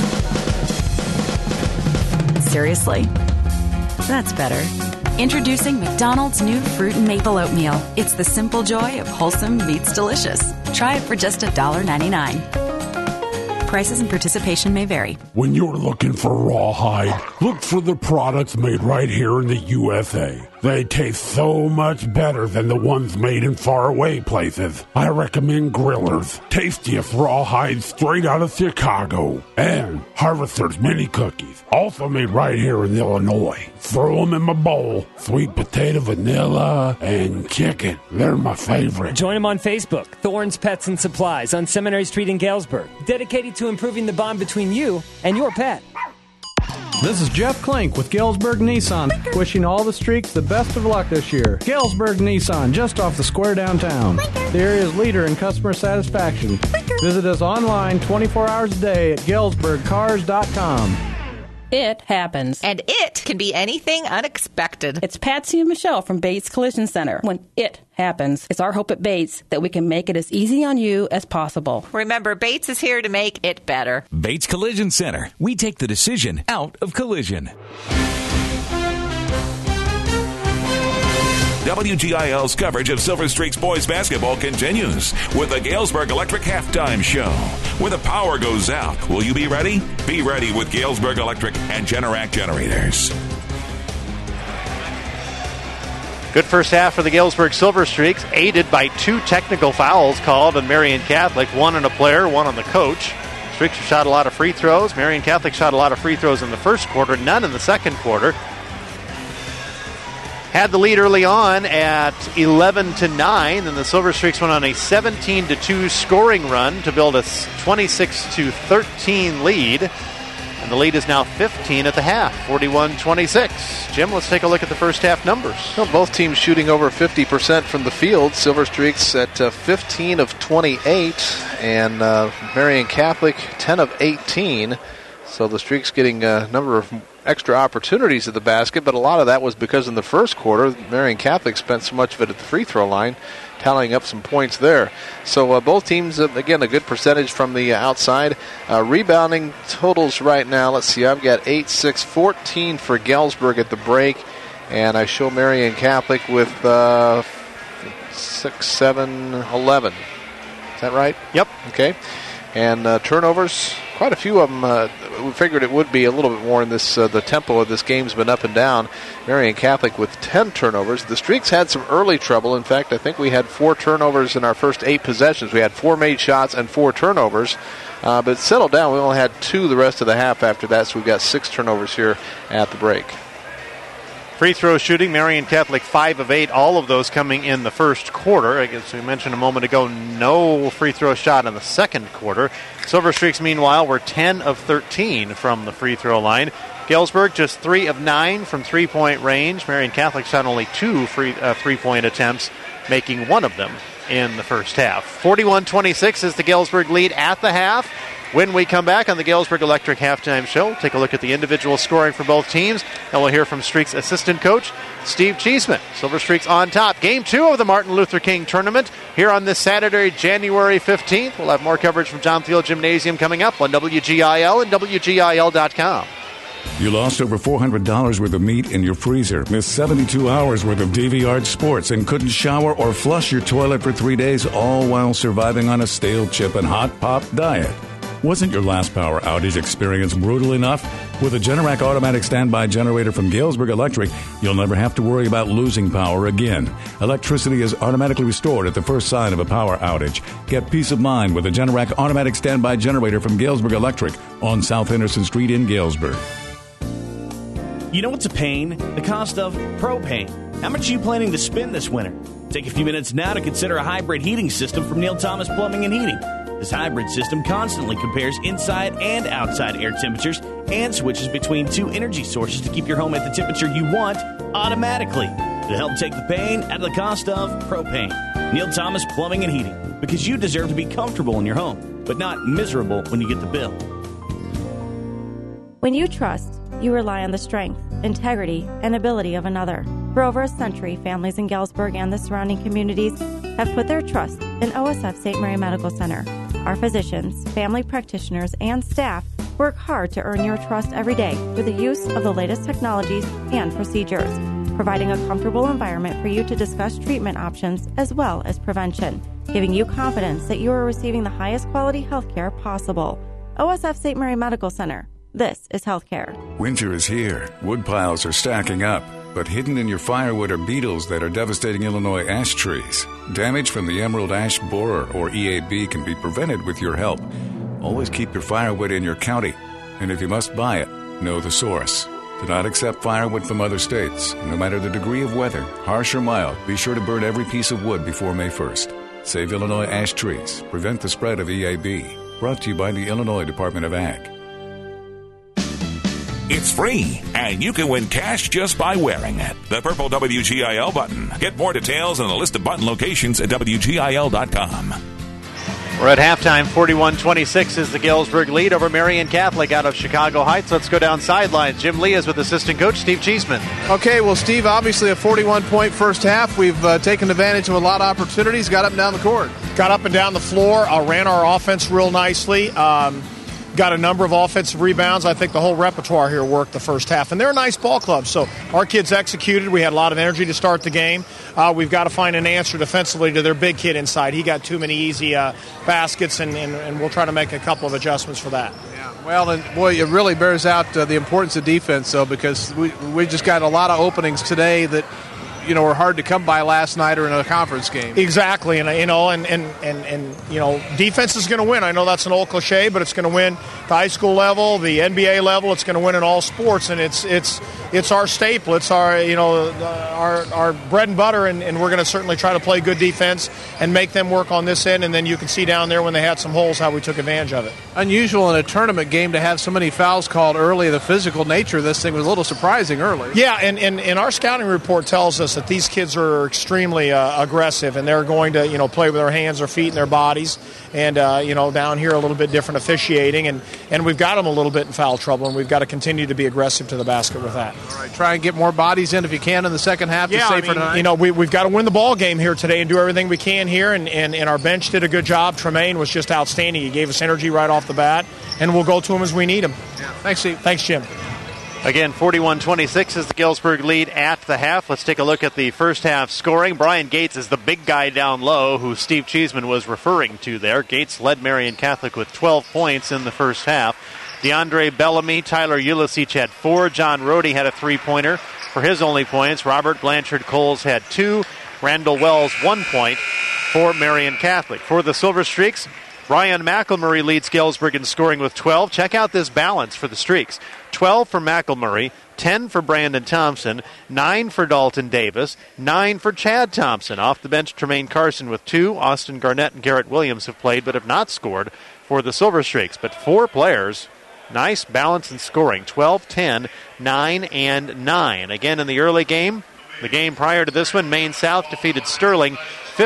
[SPEAKER 11] Seriously? That's better. Introducing McDonald's new Fruit and Maple Oatmeal. It's the simple joy of wholesome meets delicious. Try it for just $1.99. Prices and participation may vary.
[SPEAKER 9] When you're looking for rawhide, look for the products made right here in the USA. They taste so much better than the ones made in faraway places. I recommend Grillers, tastiest rawhide straight out of Chicago. And Harvester's Mini Cookies, also made right here in Illinois. Throw them in my bowl. Sweet potato, vanilla, and chicken. They're my favorite.
[SPEAKER 12] Join them on Facebook, Thorns Pets and Supplies on Seminary Street in Galesburg. Dedicated to improving the bond between you and your pet.
[SPEAKER 4] This is Jeff Klink with Galesburg Nissan, wishing all the Streaks the best of luck this year. Galesburg Nissan, just off the square downtown. The area's leader in customer satisfaction. Visit us online 24 hours a day at GalesburgCars.com.
[SPEAKER 6] It happens.
[SPEAKER 5] And it can be anything unexpected.
[SPEAKER 6] It's Patsy and Michelle from Bates Collision Center. When it happens, it's our hope at Bates that we can make it as easy on you as possible.
[SPEAKER 5] Remember, Bates is here to make it better.
[SPEAKER 13] Bates Collision Center. We take the decision out of collision.
[SPEAKER 8] WGIL's coverage of Silver Streaks boys basketball continues with the Galesburg Electric Halftime Show. When the power goes out, will you be ready? Be ready with Galesburg Electric and Generac Generators.
[SPEAKER 1] Good first half for the Galesburg Silver Streaks, aided by 2 technical fouls called on Marian Catholic, 1 on a player, 1 on the coach. Streaks shot a lot of free throws. Marian Catholic shot a lot of free throws in the first quarter, none in the second quarter. Had the lead early on at 11-9, and the Silver Streaks went on a 17-2 scoring run to build a 26-13 lead. And the lead is now 15 at the half, 41-26. Jim, let's take a look at the first half numbers.
[SPEAKER 2] Well, both teams shooting over 50% from the field. Silver Streaks at 15 of 28, and Marian Catholic 10 of 18. So the Streaks getting a number of extra opportunities at the basket, but a lot of that was because in the first quarter, Marian Catholic spent so much of it at the free throw line, tallying up some points there. So both teams, again, a good percentage from the outside. Rebounding totals right now, let's see, I've got 8, 6, 14 for Galesburg at the break, and I show Marian Catholic with 6, 7, 11. Is that right?
[SPEAKER 1] Yep.
[SPEAKER 2] Okay. And turnovers, quite a few of them. We figured it would be a little bit more in this. The tempo of this game's been up and down. Marian Catholic with 10 turnovers. The Streaks had some early trouble. In fact, I think we had 4 turnovers in our first 8 possessions. We had 4 made shots and 4 turnovers. But it settled down. We only had 2 the rest of the half after that, so we've got 6 turnovers here at the break.
[SPEAKER 1] Free throw shooting, Marian Catholic 5 of 8, all of those coming in the first quarter. I guess we mentioned a moment ago, no free throw shot in the second quarter. Silver Streaks, meanwhile, were 10 of 13 from the free throw line. Galesburg just 3 of 9 from three-point range. Marian Catholic shot only 2 three-point attempts, making 1 of them in the first half. 41-26 is the Galesburg lead at the half. When we come back on the Galesburg Electric Halftime Show, we'll take a look at the individual scoring for both teams, and we'll hear from Streaks assistant coach Steve Cheeseman. Silver Streaks on top. Game 2 of the Martin Luther King Tournament here on this Saturday, January 15th. We'll have more coverage from John Field Gymnasium coming up on WGIL and WGIL.com.
[SPEAKER 14] You lost over $400 worth of meat in your freezer, missed 72 hours worth of DVR sports, and couldn't shower or flush your toilet for 3 days, all while surviving on a stale chip and hot pop diet. Wasn't your last power outage experience brutal enough? With a Generac automatic standby generator from Galesburg Electric, you'll never have to worry about losing power again. Electricity is automatically restored at the first sign of a power outage. Get peace of mind with a Generac automatic standby generator from Galesburg Electric on South Henderson Street in Galesburg.
[SPEAKER 7] You know what's a pain? The cost of propane. How much are you planning to spend this winter? Take a few minutes now to consider a hybrid heating system from Neil Thomas Plumbing and Heating. This hybrid system constantly compares inside and outside air temperatures and switches between 2 energy sources to keep your home at the temperature you want automatically. To help take the pain out of the cost of propane. Neil Thomas Plumbing and Heating. Because you deserve to be comfortable in your home, but not miserable when you get the bill.
[SPEAKER 15] When you trust, you rely on the strength, integrity, and ability of another. For over a century, families in Galesburg and the surrounding communities have put their trust in OSF St. Mary Medical Center. Our physicians, family practitioners, and staff work hard to earn your trust every day through the use of the latest technologies and procedures, providing a comfortable environment for you to discuss treatment options as well as prevention, giving you confidence that you are receiving the highest quality health care possible. OSF St. Mary Medical Center. This is healthcare.
[SPEAKER 14] Winter is here. Wood piles are stacking up, but hidden in your firewood are beetles that are devastating Illinois ash trees. Damage from the emerald ash borer, or EAB, can be prevented with your help. Always keep your firewood in your county, and if you must buy it, know the source. Do not accept firewood from other states. No matter the degree of weather, harsh or mild, be sure to burn every piece of wood before May 1st. Save Illinois ash trees. Prevent the spread of EAB. Brought to you by the Illinois Department of Ag.
[SPEAKER 8] It's free, and you can win cash just by wearing it. The purple WGIL button. Get more details and a list of button locations at WGIL.com.
[SPEAKER 1] We're at halftime. 41-26 is the Galesburg lead over Marian Catholic out of Chicago Heights. Let's go down sidelines. Jim Lee is with assistant coach Steve Cheeseman.
[SPEAKER 16] Okay, well, Steve, obviously a 41-point first half. We've taken advantage of a lot of opportunities, got up and down the court.
[SPEAKER 17] Got up and down the floor, ran our offense real nicely. Got a number of offensive rebounds. I think the whole repertoire here worked the first half. And they're a nice ball club, so our kids executed. We had a lot of energy to start the game. We've got to find an answer defensively to their big kid inside. He got too many easy baskets, and we'll try to make a couple of adjustments for that.
[SPEAKER 16] Yeah. Well, and boy, it really bears out the importance of defense, though, because we just got a lot of openings today that were hard to come by last night or in a conference game.
[SPEAKER 17] Exactly, and defense is going to win. I know that's an old cliche, but it's going to win the high school level, the NBA level. It's going to win in all sports, and it's our staple. It's our our bread and butter, and we're going to certainly try to play good defense and make them work on this end. And then you can see down there when they had some holes how we took advantage of it.
[SPEAKER 16] Unusual in a tournament game to have so many fouls called early. The physical nature of this thing was a little surprising early.
[SPEAKER 17] Yeah, and our scouting report tells us that these kids are extremely aggressive, and they're going to play with their hands, their feet, and their bodies. And down here a little bit different officiating, and we've got them a little bit in foul trouble, and we've got to continue to be aggressive to the basket with that.
[SPEAKER 16] All right, try and get more bodies in if you can in the second half.
[SPEAKER 17] Yeah,
[SPEAKER 16] to save for tonight.
[SPEAKER 17] We've got to win the ball game here today and do everything we can here, and our bench did a good job. Tremaine was just outstanding. He gave us energy right off the bat, and we'll go to him as we need him.
[SPEAKER 16] Yeah. Thanks, Steve.
[SPEAKER 17] Thanks, Jim.
[SPEAKER 1] Again, 41-26 is the Galesburg lead at the half. Let's take a look at the first half scoring. Brian Gates is the big guy down low who Steve Cheeseman was referring to there. Gates led Marian Catholic with 12 points in the first half. DeAndre Bellamy, Tyler Ulysich had 4. John Rohde had a 3-pointer for his only points. Robert Blanchard-Coles had 2. Randall Wells 1 point for Marian Catholic. For the Silver Streaks, Brian McElmurray leads Galesburg in scoring with 12. Check out this balance for the Streaks. 12 for McElmurray, 10 for Brandon Thompson, 9 for Dalton Davis, 9 for Chad Thompson. Off the bench, Tremaine Carson with 2. Austin Garnett and Garrett Williams have played but have not scored for the Silver Streaks. But 4 players, nice balance in scoring, 12, 10, 9, and 9. Again, in the early game, the game prior to this one, Maine South defeated Sterling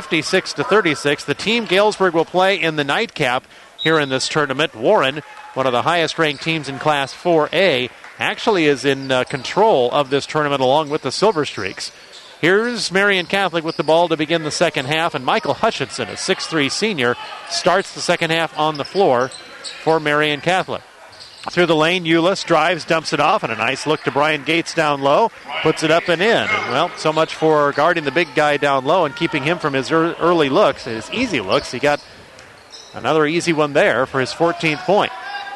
[SPEAKER 1] 56-36. The team Galesburg will play in the nightcap here in this tournament, Warren, one of the highest-ranked teams in Class 4A, actually is in control of this tournament along with the Silver Streaks. Here's Marian Catholic with the ball to begin the second half, and Michael Hutchinson, a 6'3 senior, starts the second half on the floor for Marian Catholic. Through the lane, Ulis drives, dumps it off, and a nice look to Brian Gates down low, puts it up and in. And, well, so much for guarding the big guy down low and keeping him from his early looks, his easy looks. He got another easy one there for his 14th point.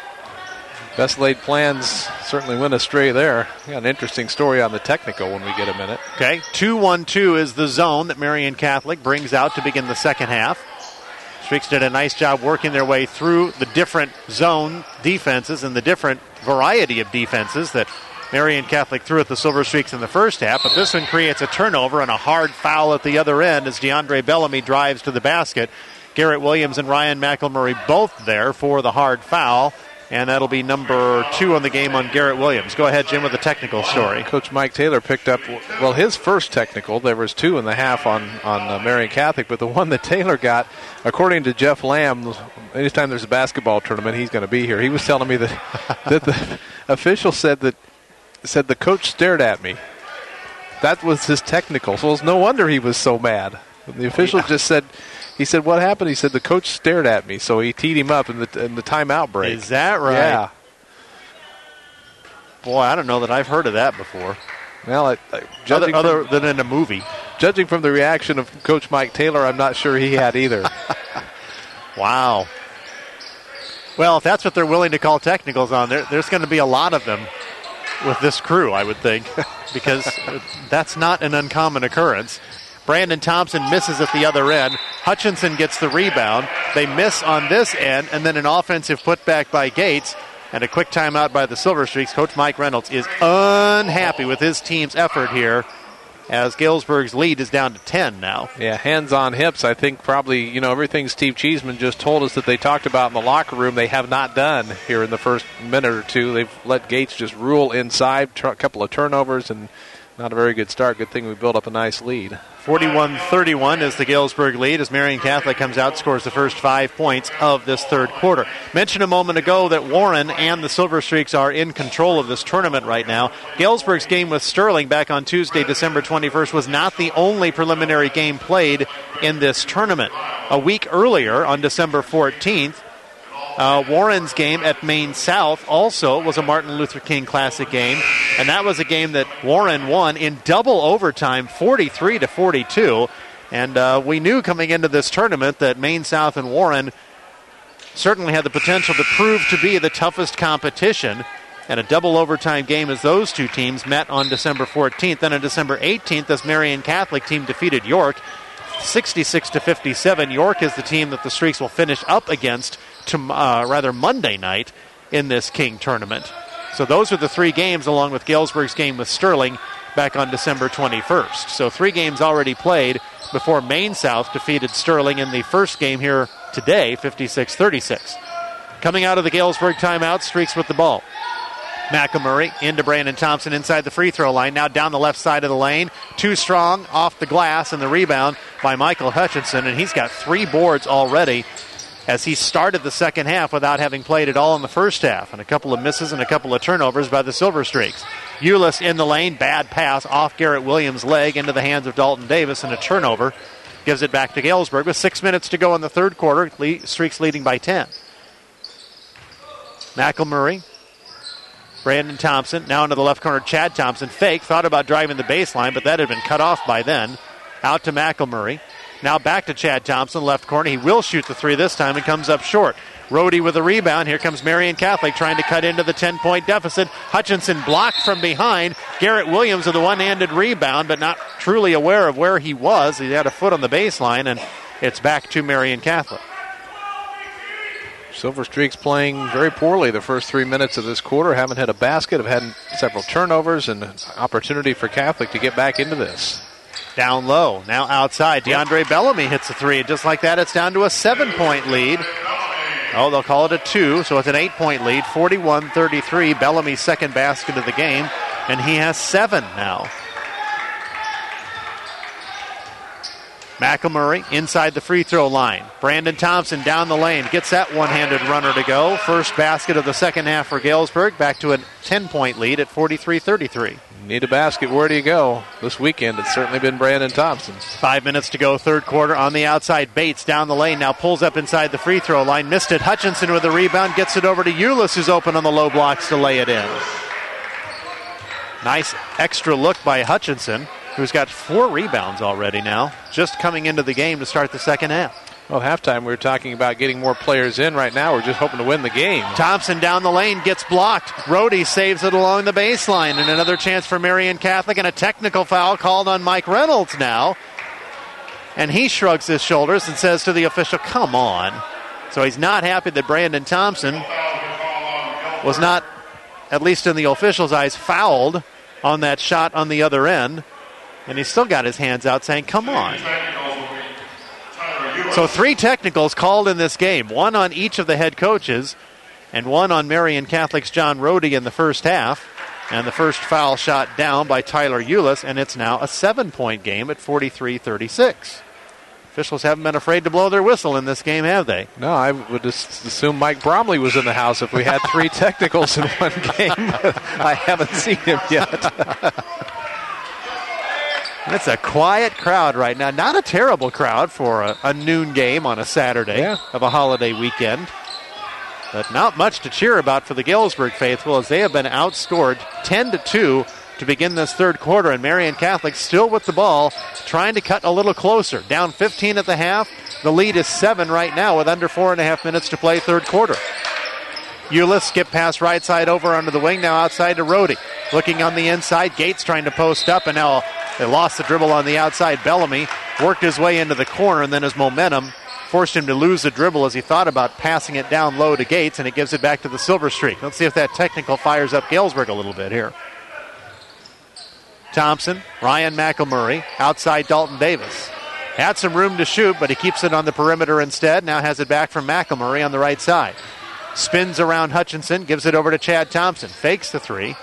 [SPEAKER 2] Best laid plans certainly went astray there. We got an interesting story on the technical when we get a minute.
[SPEAKER 1] Okay, 2-1-2 is the zone that Marian Catholic brings out to begin the second half. Streaks did a nice job working their way through the different zone defenses and the different variety of defenses that Marian Catholic threw at the Silver Streaks in the first half, but this one creates a turnover and a hard foul at the other end as DeAndre Bellamy drives to the basket. Garrett Williams and Ryan McElmurray both there for the hard foul, and that'll be number 2 on the game on Garrett Williams. Go ahead, Jim, with the technical story.
[SPEAKER 2] Coach Mike Taylor picked up, well, his first technical. There was 2 in the half on Marian Catholic, but the one that Taylor got, according to Jeff Lamb, anytime there's a basketball tournament, he's going to be here. He was telling me that the official said the coach stared at me. That was his technical, so it's no wonder he was so mad. The official just said... He said, what happened? He said, the coach stared at me, so he teed him up in the timeout break.
[SPEAKER 1] Is that right?
[SPEAKER 2] Yeah.
[SPEAKER 1] Boy, I don't know that I've heard of that before.
[SPEAKER 2] Well,
[SPEAKER 1] other than in a movie.
[SPEAKER 2] Judging from the reaction of Coach Mike Taylor, I'm not sure he had either.
[SPEAKER 1] Wow. Well, if that's what they're willing to call technicals on, there's going to be a lot of them with this crew, I would think, because that's not an uncommon occurrence. Brandon Thompson misses at the other end. Hutchinson gets the rebound. They miss on this end, and then an offensive putback by Gates and a quick timeout by the Silver Streaks. Coach Mike Reynolds is unhappy with his team's effort here as Galesburg's lead is down to 10 now.
[SPEAKER 2] Yeah, hands on hips. I think probably, everything Steve Cheeseman just told us that they talked about in the locker room, they have not done here in the first minute or two. They've let Gates just rule inside, a couple of turnovers, and not a very good start. Good thing we built up a nice lead.
[SPEAKER 1] 41-31 is the Galesburg lead as Marian Catholic comes out, scores the first 5 points of this third quarter. Mentioned a moment ago that Warren and the Silver Streaks are in control of this tournament right now. Galesburg's game with Sterling back on Tuesday, December 21st, was not the only preliminary game played in this tournament. A week earlier, on December 14th, Warren's game at Maine South also was a Martin Luther King Classic game, and that was a game that Warren won in double overtime, 43-42. And we knew coming into this tournament that Maine South and Warren certainly had the potential to prove to be the toughest competition and a double overtime game as those two teams met on December 14th. Then on December 18th, this Marian Catholic team defeated York 66-57. York is the team that the Streaks will finish up against Monday night in this King tournament. So those are the three games, along with Galesburg's game with Sterling back on December 21st. So 3 games already played before Maine South defeated Sterling in the first game here today, 56-36. Coming out of the Galesburg timeout, Streaks with the ball. McElmurray into Brandon Thompson inside the free throw line. Now down the left side of the lane. Too strong off the glass, and the rebound by Michael Hutchinson. And he's got 3 boards already as he started the second half without having played at all in the first half. And a couple of misses and a couple of turnovers by the Silver Streaks. Euless in the lane. Bad pass off Garrett Williams' leg into the hands of Dalton Davis, and a turnover gives it back to Galesburg with 6 minutes to go in the third quarter. Streaks leading by 10. McElmurray. Brandon Thompson, now into the left corner. Chad Thompson, fake, thought about driving the baseline, but that had been cut off by then. Out to McElmurray. Now back to Chad Thompson, left corner. He will shoot the 3 this time and comes up short. Rhodey with a rebound. Here comes Marian Catholic trying to cut into the 10-point deficit. Hutchinson blocked from behind. Garrett Williams with a one-handed rebound, but not truly aware of where he was. He had a foot on the baseline, and it's back to Marian Catholic.
[SPEAKER 2] Silver Streaks playing very poorly the first 3 minutes of this quarter. Haven't hit a basket, have had several turnovers, and an opportunity for Catholic to get back into this.
[SPEAKER 1] Down low, now outside. DeAndre Bellamy hits a 3. Just like that, it's down to a 7-point lead. Oh, they'll call it a 2, so it's an 8-point lead. 41-33, Bellamy's second basket of the game, and he has 7 now. McElmurray inside the free throw line. Brandon Thompson down the lane. Gets that one-handed runner to go. First basket of the second half for Galesburg. Back to a 10-point lead at 43-33.
[SPEAKER 2] Need a basket. Where do you go? This weekend it's certainly been Brandon Thompson.
[SPEAKER 1] 5 minutes to go, third quarter. On the outside, Bates down the lane. Now pulls up inside the free throw line. Missed it. Hutchinson with the rebound. Gets it over to Euless, who's open on the low blocks to lay it in. Nice extra look by Hutchinson, who's got 4 rebounds already now, just coming into the game to start the second half.
[SPEAKER 2] Well, halftime we were talking about getting more players in. Right now we're just hoping to win the game.
[SPEAKER 1] Thompson down the lane, gets blocked. Rhodey saves it along the baseline, and another chance for Marian Catholic, and a technical foul called on Mike Reynolds now. And he shrugs his shoulders and says to the official, come on. So he's not happy that Brandon Thompson was not, at least in the official's eyes, fouled on that shot on the other end. And he's still got his hands out saying, come on. So 3 technicals called in this game, 1 on each of the head coaches and 1 on Marian Catholic's John Rhodey in the first half. And the first foul shot down by Tyler Euless, and it's now a 7-point game at 43-36. Officials haven't been afraid to blow their whistle in this game, have they?
[SPEAKER 2] No, I would just assume Mike Bromley was in the house if we had 3 technicals in one game. I haven't seen him yet.
[SPEAKER 1] It's a quiet crowd right now. Not a terrible crowd for a noon game on a Saturday of a holiday weekend. But not much to cheer about for the Galesburg faithful, as they have been outscored 10-2 to begin this third quarter. And Marian Catholic still with the ball, trying to cut a little closer. Down 15 at the half. The lead is 7 right now with under 4.5 minutes to play third quarter. Euless skip pass right side over under the wing, now outside to Rhodey. Looking on the inside, Gates trying to post up, and now they lost the dribble on the outside. Bellamy worked his way into the corner, and then his momentum forced him to lose the dribble as he thought about passing it down low to Gates, and it gives it back to the Silver Streak. Let's see if that technical fires up Galesburg a little bit here. Thompson, Ryan McElmurray, outside Dalton Davis. Had some room to shoot, but he keeps it on the perimeter instead. Now has it back from McElmurray on the right side. Spins around Hutchinson, gives it over to Chad Thompson. Fakes the 3.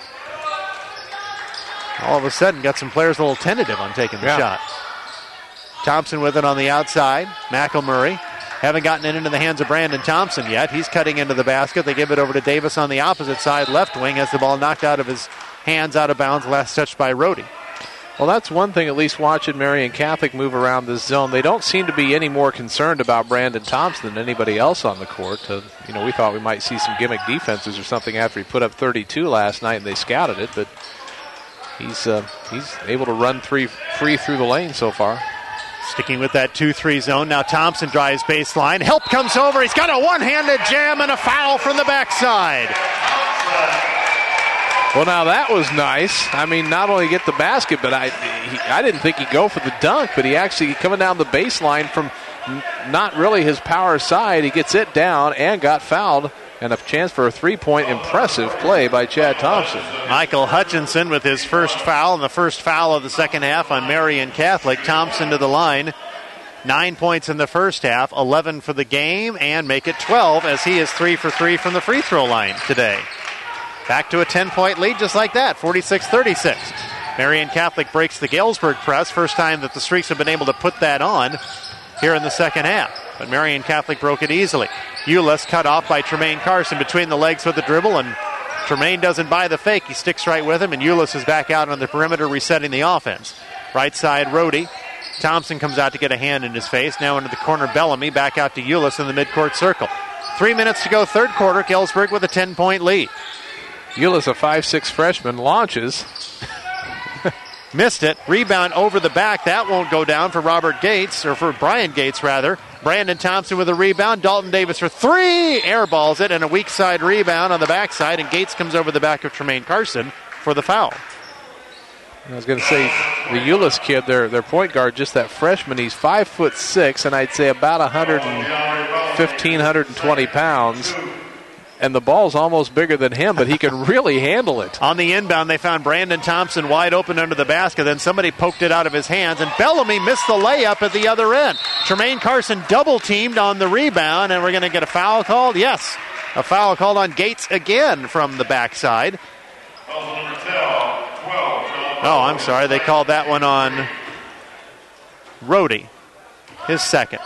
[SPEAKER 1] All of a sudden, got some players a little tentative on taking the shot. Thompson with it on the outside. McElmurray haven't gotten it into the hands of Brandon Thompson yet. He's cutting into the basket. They give it over to Davis on the opposite side, left wing, has the ball knocked out of his hands, out of bounds, last touched by Rhodey.
[SPEAKER 2] Well, that's one thing, at least watching Marian Catholic move around this zone. They don't seem to be any more concerned about Brandon Thompson than anybody else on the court. We thought we might see some gimmick defenses or something after he put up 32 last night and they scouted it, but he's able to run free through the lane so far.
[SPEAKER 1] Sticking with that 2-3 zone. Now Thompson drives baseline. Help comes over. He's got a one-handed jam and a foul from the backside.
[SPEAKER 2] Well, now that was nice. I mean, not only get the basket, but I didn't think he'd go for the dunk, but he actually, coming down the baseline from not really his power side, he gets it down and got fouled. And a chance for a three-point impressive play by Chad Thompson.
[SPEAKER 1] Michael Hutchinson with his first foul, and the first foul of the second half on Marian Catholic. Thompson to the line. 9 points in the first half, 11 for the game, and make it 12 as he is 3 for 3 from the free throw line today. Back to a 10-point lead just like that, 46-36. Marian Catholic breaks the Galesburg press. First time that the Streaks have been able to put that on here in the second half. But Marian Catholic broke it easily. Ulis cut off by Tremaine Carson between the legs with the dribble, and Tremaine doesn't buy the fake. He sticks right with him, and Ulis is back out on the perimeter resetting the offense. Right side, Rohde. Thompson comes out to get a hand in his face. Now into the corner, Bellamy. Back out to Ulis in the midcourt circle. 3 minutes to go, third quarter. Galesburg with a 10-point lead.
[SPEAKER 2] Ulis, a 5'6" freshman, launches.
[SPEAKER 1] Missed it. Rebound over the back. That won't go down for Robert Gates, or for Brian Gates, rather. Brandon Thompson with a rebound. Dalton Davis for three. Airballs it, and a weak side rebound on the backside, and Gates comes over the back of Tremaine Carson for the foul.
[SPEAKER 2] I was going to say, the Ulis kid, their point guard, just that freshman, he's 5'6", and I'd say about 115, 120 pounds. And the ball's almost bigger than him, but he can really handle it.
[SPEAKER 1] On the inbound, they found Brandon Thompson wide open under the basket. Then somebody poked it out of his hands, and Bellamy missed the layup at the other end. Tremaine Carson double-teamed on the rebound, and we're going to get a foul called? Yes, a foul called on Gates again from the backside. Oh, I'm sorry. They called that one on Rohde, his second.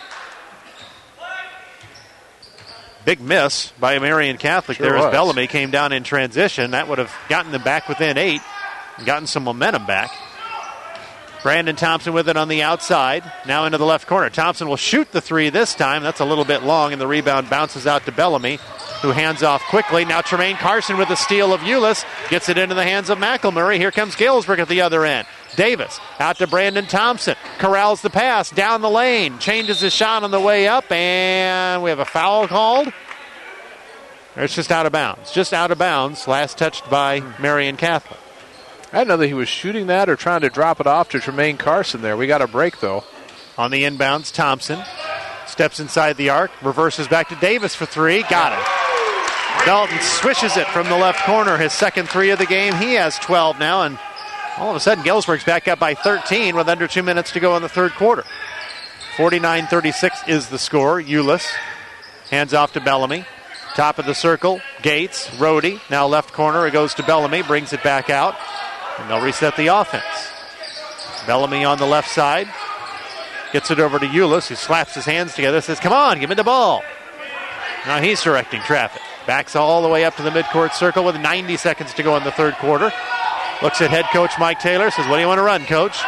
[SPEAKER 1] Big miss by Marian Catholic there as Bellamy came down in transition. That would have gotten them back within 8 and gotten some momentum back. Brandon Thompson with it on the outside. Now into the left corner. Thompson will shoot the three this time. That's a little bit long, and the rebound bounces out to Bellamy, who hands off quickly. Now Tremaine Carson with the steal of Ulis. Gets it into the hands of McElmurray. Here comes Galesburg at the other end. Davis out to Brandon Thompson. Corrals the pass down the lane. Changes his shot on the way up, and we have a foul called. It's just out of bounds. Just out of bounds. Last touched by Marian Catholic.
[SPEAKER 2] I didn't know that he was shooting that or trying to drop it off to Tremaine Carson there. We got a break, though.
[SPEAKER 1] On the inbounds, Thompson steps inside the arc, reverses back to Davis for three. Got it. Dalton swishes it from the left corner. His second three of the game. He has 12 now, and all of a sudden, Galesburg's back up by 13 with under 2 minutes to go in the third quarter. 49-36 is the score. Ulis hands off to Bellamy. Top of the circle, Gates, Rohde. Now left corner, it goes to Bellamy, brings it back out, and they'll reset the offense. Bellamy on the left side. Gets it over to Ulis, who slaps his hands together, says, come on, give me the ball. Now he's directing traffic. Backs all the way up to the midcourt circle with 90 seconds to go in the third quarter. Looks at head coach Mike Taylor, says, what do you want to run, coach?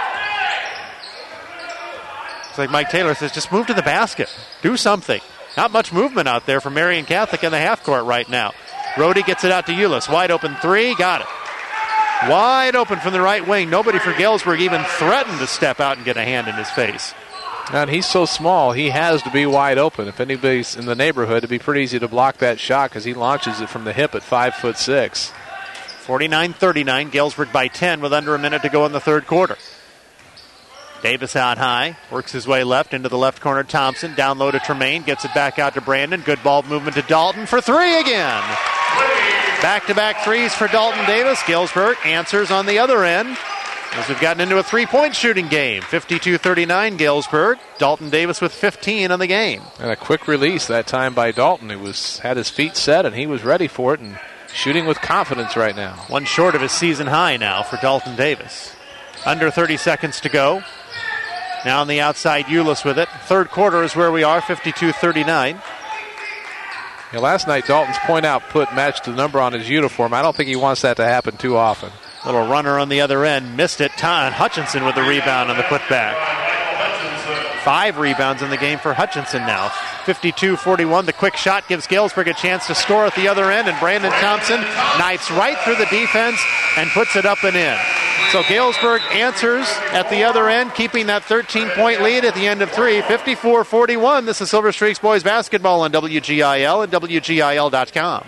[SPEAKER 1] It's like Mike Taylor says, just move to the basket. Do something. Not much movement out there for Marian Catholic in the half court right now. Rohde gets it out to Ulis. Wide open three. Got it. Wide open from the right wing. Nobody for Galesburg even threatened to step out and get a hand in his face.
[SPEAKER 2] And he's so small, he has to be wide open. If anybody's in the neighborhood, it'd be pretty easy to block that shot because he launches it from the hip at 5'6".
[SPEAKER 1] 49-39. Galesburg by 10 with under a minute to go in the third quarter. Davis out high, works his way left into the left corner. Thompson down low to Tremaine, gets it back out to Brandon. Good ball movement to Dalton for three again. Back-to-back threes for Dalton Davis. Galesburg answers on the other end as we've gotten into a three-point shooting game. 52-39 Galesburg. Dalton Davis with 15 on the game.
[SPEAKER 2] And a quick release that time by Dalton. He had his feet set and he was ready for it and shooting with confidence right now.
[SPEAKER 1] One short of his season high now for Dalton Davis. Under 30 seconds to go. Now on the outside, Ulis with it. Third quarter is where we are, 52-39.
[SPEAKER 2] Yeah, last night, Dalton's point output matched the number on his uniform. I don't think he wants that to happen too often.
[SPEAKER 1] Little runner on the other end. Missed it. Hutchinson with the rebound on the putback. 5 rebounds in the game for Hutchinson now. 52-41. The quick shot gives Galesburg a chance to score at the other end, and Brandon Thompson knifes right through the defense and puts it up and in. So Galesburg answers at the other end, keeping that 13-point lead at the end of 3. 54-41. This is Silver Streaks boys basketball on WGIL and WGIL.com.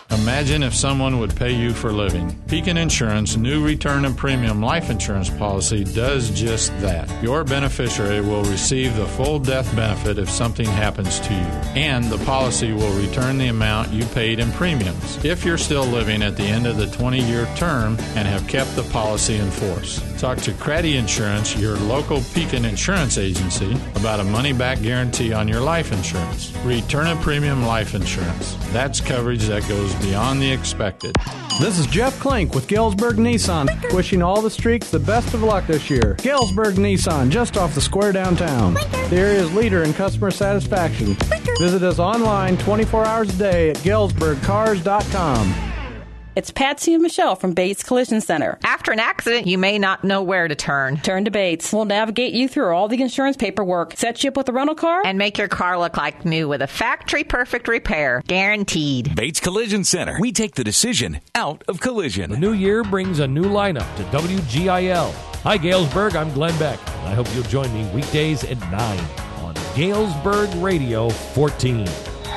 [SPEAKER 18] Imagine if someone would pay you for living. Pekin Insurance new return and premium life insurance policy does just that. Your beneficiary will receive the full death benefit if something happens to you, and the policy will return the amount you paid in premiums if you're still living at the end of the 20-year term and have kept the policy in force. Talk to Craddy Insurance, your local Pekin Insurance agency, about a money-back guarantee on your life insurance. Return and premium life insurance. That's coverage that goes beyond the expected.
[SPEAKER 4] This is Jeff Klink with Galesburg Nissan, wishing all the streaks the best of luck this year. Galesburg Nissan, just off the square downtown. The area's leader in customer satisfaction. Visit us online 24 hours a day at GalesburgCars.com.
[SPEAKER 6] It's Patsy and Michelle from Bates Collision Center.
[SPEAKER 5] After an accident, you may not know where to turn.
[SPEAKER 6] Turn to Bates. We'll navigate you through all the insurance paperwork, set you up with a rental car,
[SPEAKER 5] and make your car look like new with a factory-perfect repair. Guaranteed.
[SPEAKER 13] Bates Collision Center. We take the decision out of collision.
[SPEAKER 19] The new year brings a new lineup to WGIL. Hi, Galesburg. I'm Glenn Beck. And I hope you'll join me weekdays at 9 on Galesburg Radio 14.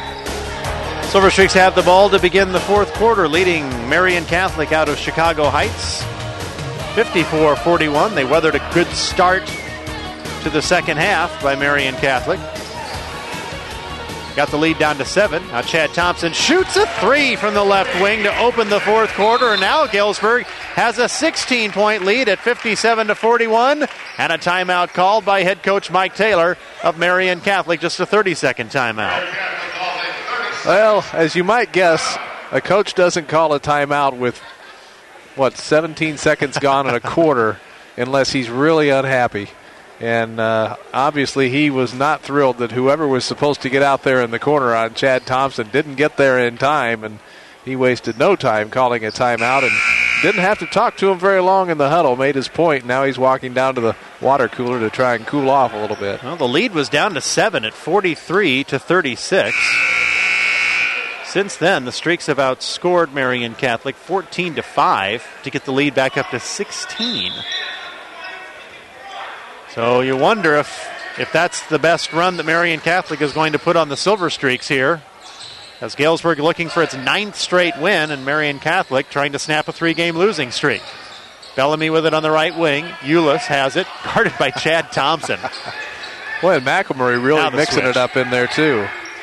[SPEAKER 1] Silver Streaks have the ball to begin the fourth quarter, leading Marian Catholic out of Chicago Heights. 54-41. They weathered a good start to the second half by Marian Catholic. Got the lead down to 7. Now Chad Thompson shoots a 3 from the left wing to open the fourth quarter, and now Galesburg has a 16-point lead at 57-41, and a timeout called by head coach Mike Taylor of Marian Catholic, just a 30-second timeout.
[SPEAKER 2] Well, as you might guess, a coach doesn't call a timeout with, 17 seconds gone in a quarter unless he's really unhappy. And obviously he was not thrilled that whoever was supposed to get out there in the corner on Chad Thompson didn't get there in time, and he wasted no time calling a timeout and didn't have to talk to him very long in the huddle, made his point. Now he's walking down to the water cooler to try and cool off a little bit.
[SPEAKER 1] Well, the lead was down to 7 at 43-36. Since then, the Streaks have outscored Marian Catholic 14-5 to get the lead back up to 16. So you wonder if that's the best run that Marian Catholic is going to put on the Silver Streaks here. As Galesburg looking for its 9th straight win, and Marian Catholic trying to snap a 3-game losing streak. Bellamy with it on the right wing. Euless has it, guarded by Chad Thompson.
[SPEAKER 2] Boy, and McElmurray really mixing it up in there, too.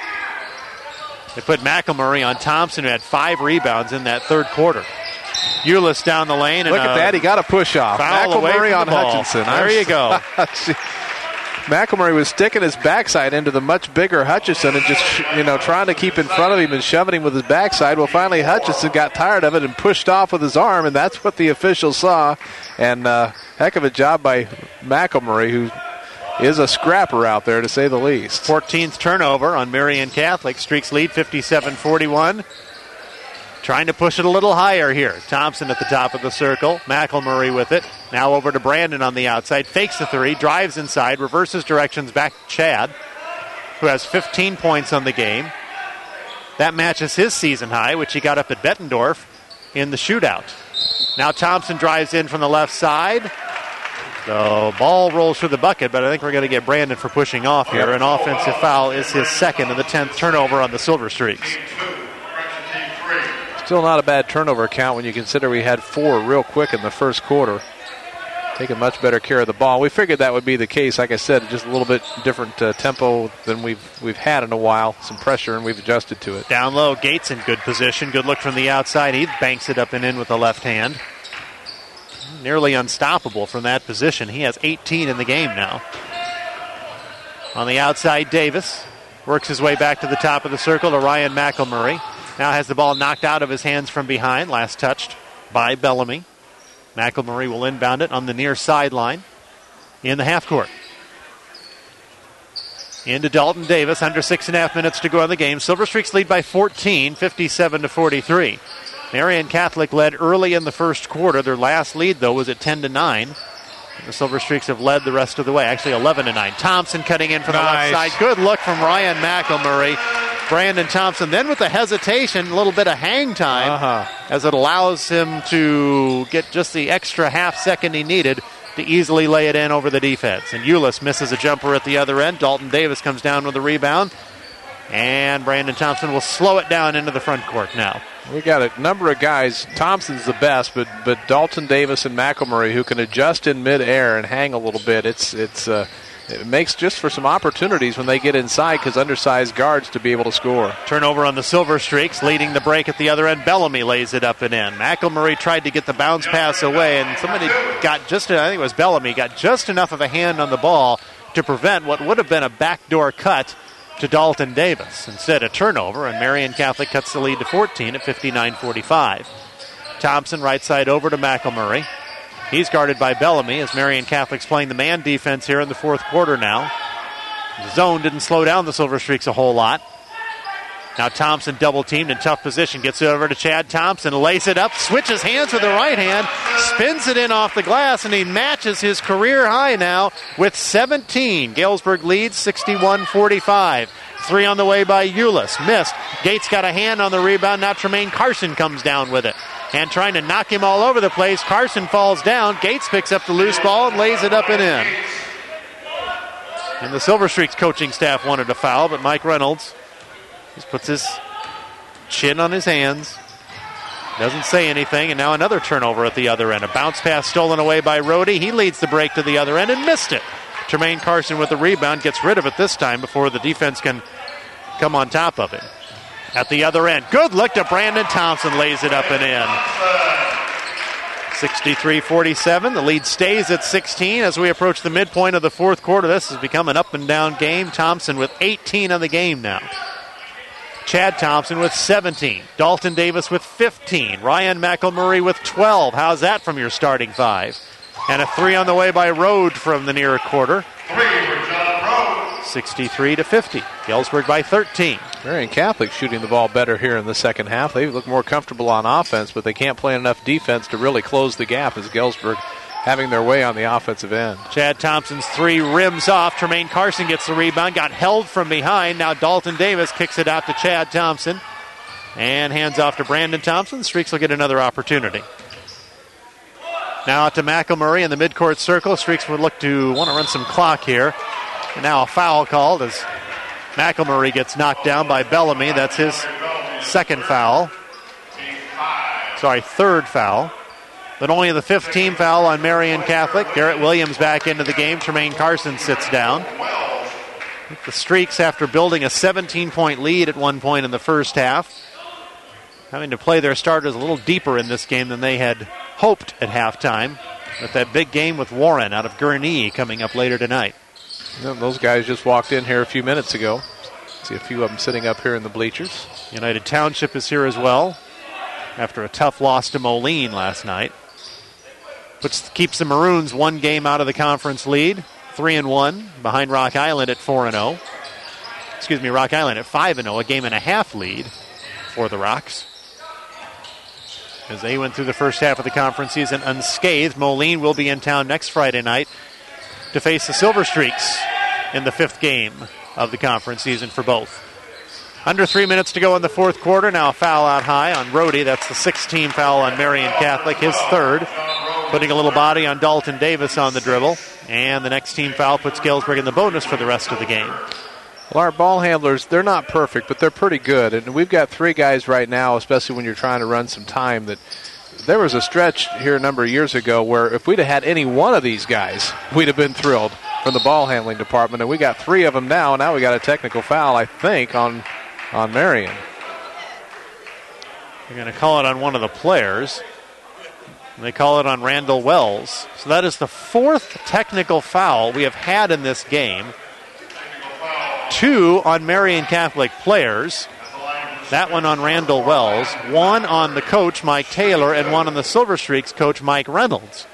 [SPEAKER 1] They put McElmurray on Thompson, who had 5 rebounds in that third quarter. Euless down the lane.
[SPEAKER 2] Look at that. He got a push-off. McElmurray on Hutchinson.
[SPEAKER 1] There you go.
[SPEAKER 2] McElmurray was sticking his backside into the much bigger Hutchinson and just, trying to keep in front of him and shoving him with his backside. Well, finally Hutchinson got tired of it and pushed off with his arm, and that's what the officials saw. And heck of a job by McElmurray, who is a scrapper out there, to say the least.
[SPEAKER 1] 14th turnover on Marian Catholic. Streaks lead 57-41. Trying to push it a little higher here. Thompson at the top of the circle. McElmurray with it. Now over to Brandon on the outside. Fakes the 3. Drives inside. Reverses directions back to Chad, who has 15 points on the game. That matches his season high, which he got up at Bettendorf in the shootout. Now Thompson drives in from the left side. The ball rolls through the bucket, but I think we're going to get Brandon for pushing off here. An offensive foul is his second and the 10th turnover on the Silver Streaks.
[SPEAKER 2] Still not a bad turnover count when you consider we had 4 real quick in the first quarter. Taking much better care of the ball. We figured that would be the case. Like I said, just a little bit different tempo than we've had in a while. Some pressure, and we've adjusted to it.
[SPEAKER 1] Down low, Gates in good position. Good look from the outside. He banks it up and in with the left hand. Nearly unstoppable from that position. He has 18 in the game now. On the outside, Davis works his way back to the top of the circle to Ryan McElmurray. Now has the ball knocked out of his hands from behind. Last touched by Bellamy. McElmurray will inbound it on the near sideline in the half court. Into Dalton Davis. Under 6.5 minutes to go in the game. Silver Streaks lead by 14, 57-43. Marian Catholic led early in the first quarter. Their last lead, though, was at 10-9. The Silver Streaks have led the rest of the way, actually 11-9. Thompson cutting in from the left side. Good look from Ryan McElmurray. Brandon Thompson then with the hesitation, a little bit of hang time as it allows him to get just the extra half second he needed to easily lay it in over the defense. And Euless misses a jumper at the other end. Dalton Davis comes down with a rebound. And Brandon Thompson will slow it down into the front court now.
[SPEAKER 2] We got a number of guys. Thompson's the best, but Dalton Davis and McElmurray who can adjust in midair and hang a little bit. It makes just for some opportunities when they get inside because undersized guards to be able to score.
[SPEAKER 1] Turnover on the Silver Streaks, leading the break at the other end. Bellamy lays it up and in. McElmurray tried to get the bounce pass away, and somebody I think it was Bellamy, got just enough of a hand on the ball to prevent what would have been a backdoor cut to Dalton Davis. Instead, a turnover, and Marian Catholic cuts the lead to 14 at 59-45. Thompson right side over to McElmurray. He's guarded by Bellamy as Marian Catholic's playing the man defense here in the fourth quarter now. The zone didn't slow down the Silver Streaks a whole lot. Now Thompson double-teamed in tough position. Gets it over to Chad Thompson. Lays it up. Switches hands with the right hand. Spins it in off the glass, and he matches his career high now with 17. Galesburg leads 61-45. 3 on the way by Eulis. Missed. Gates got a hand on the rebound. Now Tremaine Carson comes down with it. And trying to knock him all over the place. Carson falls down. Gates picks up the loose ball and lays it up and in. And the Silver Streaks coaching staff wanted a foul, but Mike Reynolds just puts his chin on his hands. Doesn't say anything, and now another turnover at the other end. A bounce pass stolen away by Rohde. He leads the break to the other end and missed it. Tremaine Carson with the rebound, gets rid of it this time before the defense can come on top of it. At the other end, good look to Brandon Thompson, lays it up and in. 63-47, the lead stays at 16 as we approach the midpoint of the fourth quarter. This has become an up and down game. Thompson with 18 on the game now. Chad Thompson with 17. Dalton Davis with 15. Ryan McElmurray with 12. How's that from your starting 5? And a 3 on the way by Rode from the near quarter. 63-50. Galesburg by 13.
[SPEAKER 2] Marian Catholic shooting the ball better here in the second half. They look more comfortable on offense, but they can't play enough defense to really close the gap as Galesburg having their way on the offensive end.
[SPEAKER 1] Chad Thompson's 3 rims off. Tremaine Carson gets the rebound, got held from behind. Now Dalton Davis kicks it out to Chad Thompson and hands off to Brandon Thompson. The Streaks will get another opportunity. Now out to McElmurray in the midcourt circle. Streaks would look to want to run some clock here. And now a foul called as McElmurray gets knocked down by Bellamy. That's his third foul. But only the 5th team foul on Marian Catholic. Garrett Williams back into the game. Tremaine Carson sits down. The Streaks, after building a 17-point lead at one point in the first half, having to play their starters a little deeper in this game than they had hoped at halftime, with that big game with Warren out of Gurnee coming up later tonight.
[SPEAKER 2] Those guys just walked in here a few minutes ago. See a few of them sitting up here in the bleachers.
[SPEAKER 1] United Township is here as well after a tough loss to Moline last night. Keeps the Maroons 1 game out of the conference lead, 3-1, behind Rock Island at 4-0. Rock Island at 5-0, a game and a half lead for the Rocks. As they went through the first half of the conference season unscathed, Moline will be in town next Friday night to face the Silver Streaks in the 5th game of the conference season for both. Under 3 minutes to go in the fourth quarter. Now a foul out high on Rohde. That's the 6th team foul on Marian Catholic, his 3rd. Putting a little body on Dalton Davis on the dribble. And the next team foul puts Galesburg in the bonus for the rest of the game.
[SPEAKER 2] Well, our ball handlers, they're not perfect, but they're pretty good. And we've got 3 guys right now, especially when you're trying to run some time, that there was a stretch here a number of years ago where if we'd have had any one of these guys, we'd have been thrilled from the ball handling department. And we got 3 of them now. Now we got a technical foul, I think, on Marian.
[SPEAKER 1] They're going to call it on one of the players. They call it on Randall Wells. So that is the 4th technical foul we have had in this game. 2 on Marian Catholic players. That one on Randall Wells. 1 on the coach, Mike Taylor, and 1 on the Silver Streaks coach, Mike Reynolds.